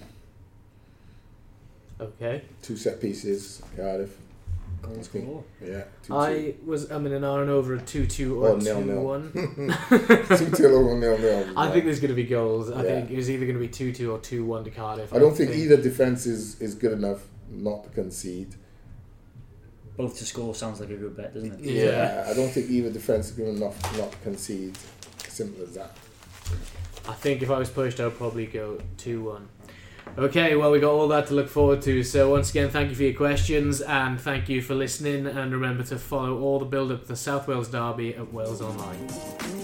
Okay. Two set pieces, Cardiff. Goal Let's go. four. Yeah, two two. I was umming and ahhing over a two two or Oh, nil, two nil. one. two two or nil nil. I think there's going to be goals. I Yeah. think it was either going to be two two or two one to Cardiff. I don't think either defence is, is good enough not to concede. Both to score sounds like a good bet, doesn't it? Yeah. I don't think either defence is good enough not to concede. Simple as that. I think if I was pushed, I'd probably go two one. Okay, well, we got all that to look forward to. So once again, thank you for your questions and thank you for listening. And remember to follow all the build-up to the South Wales Derby at Wales Online.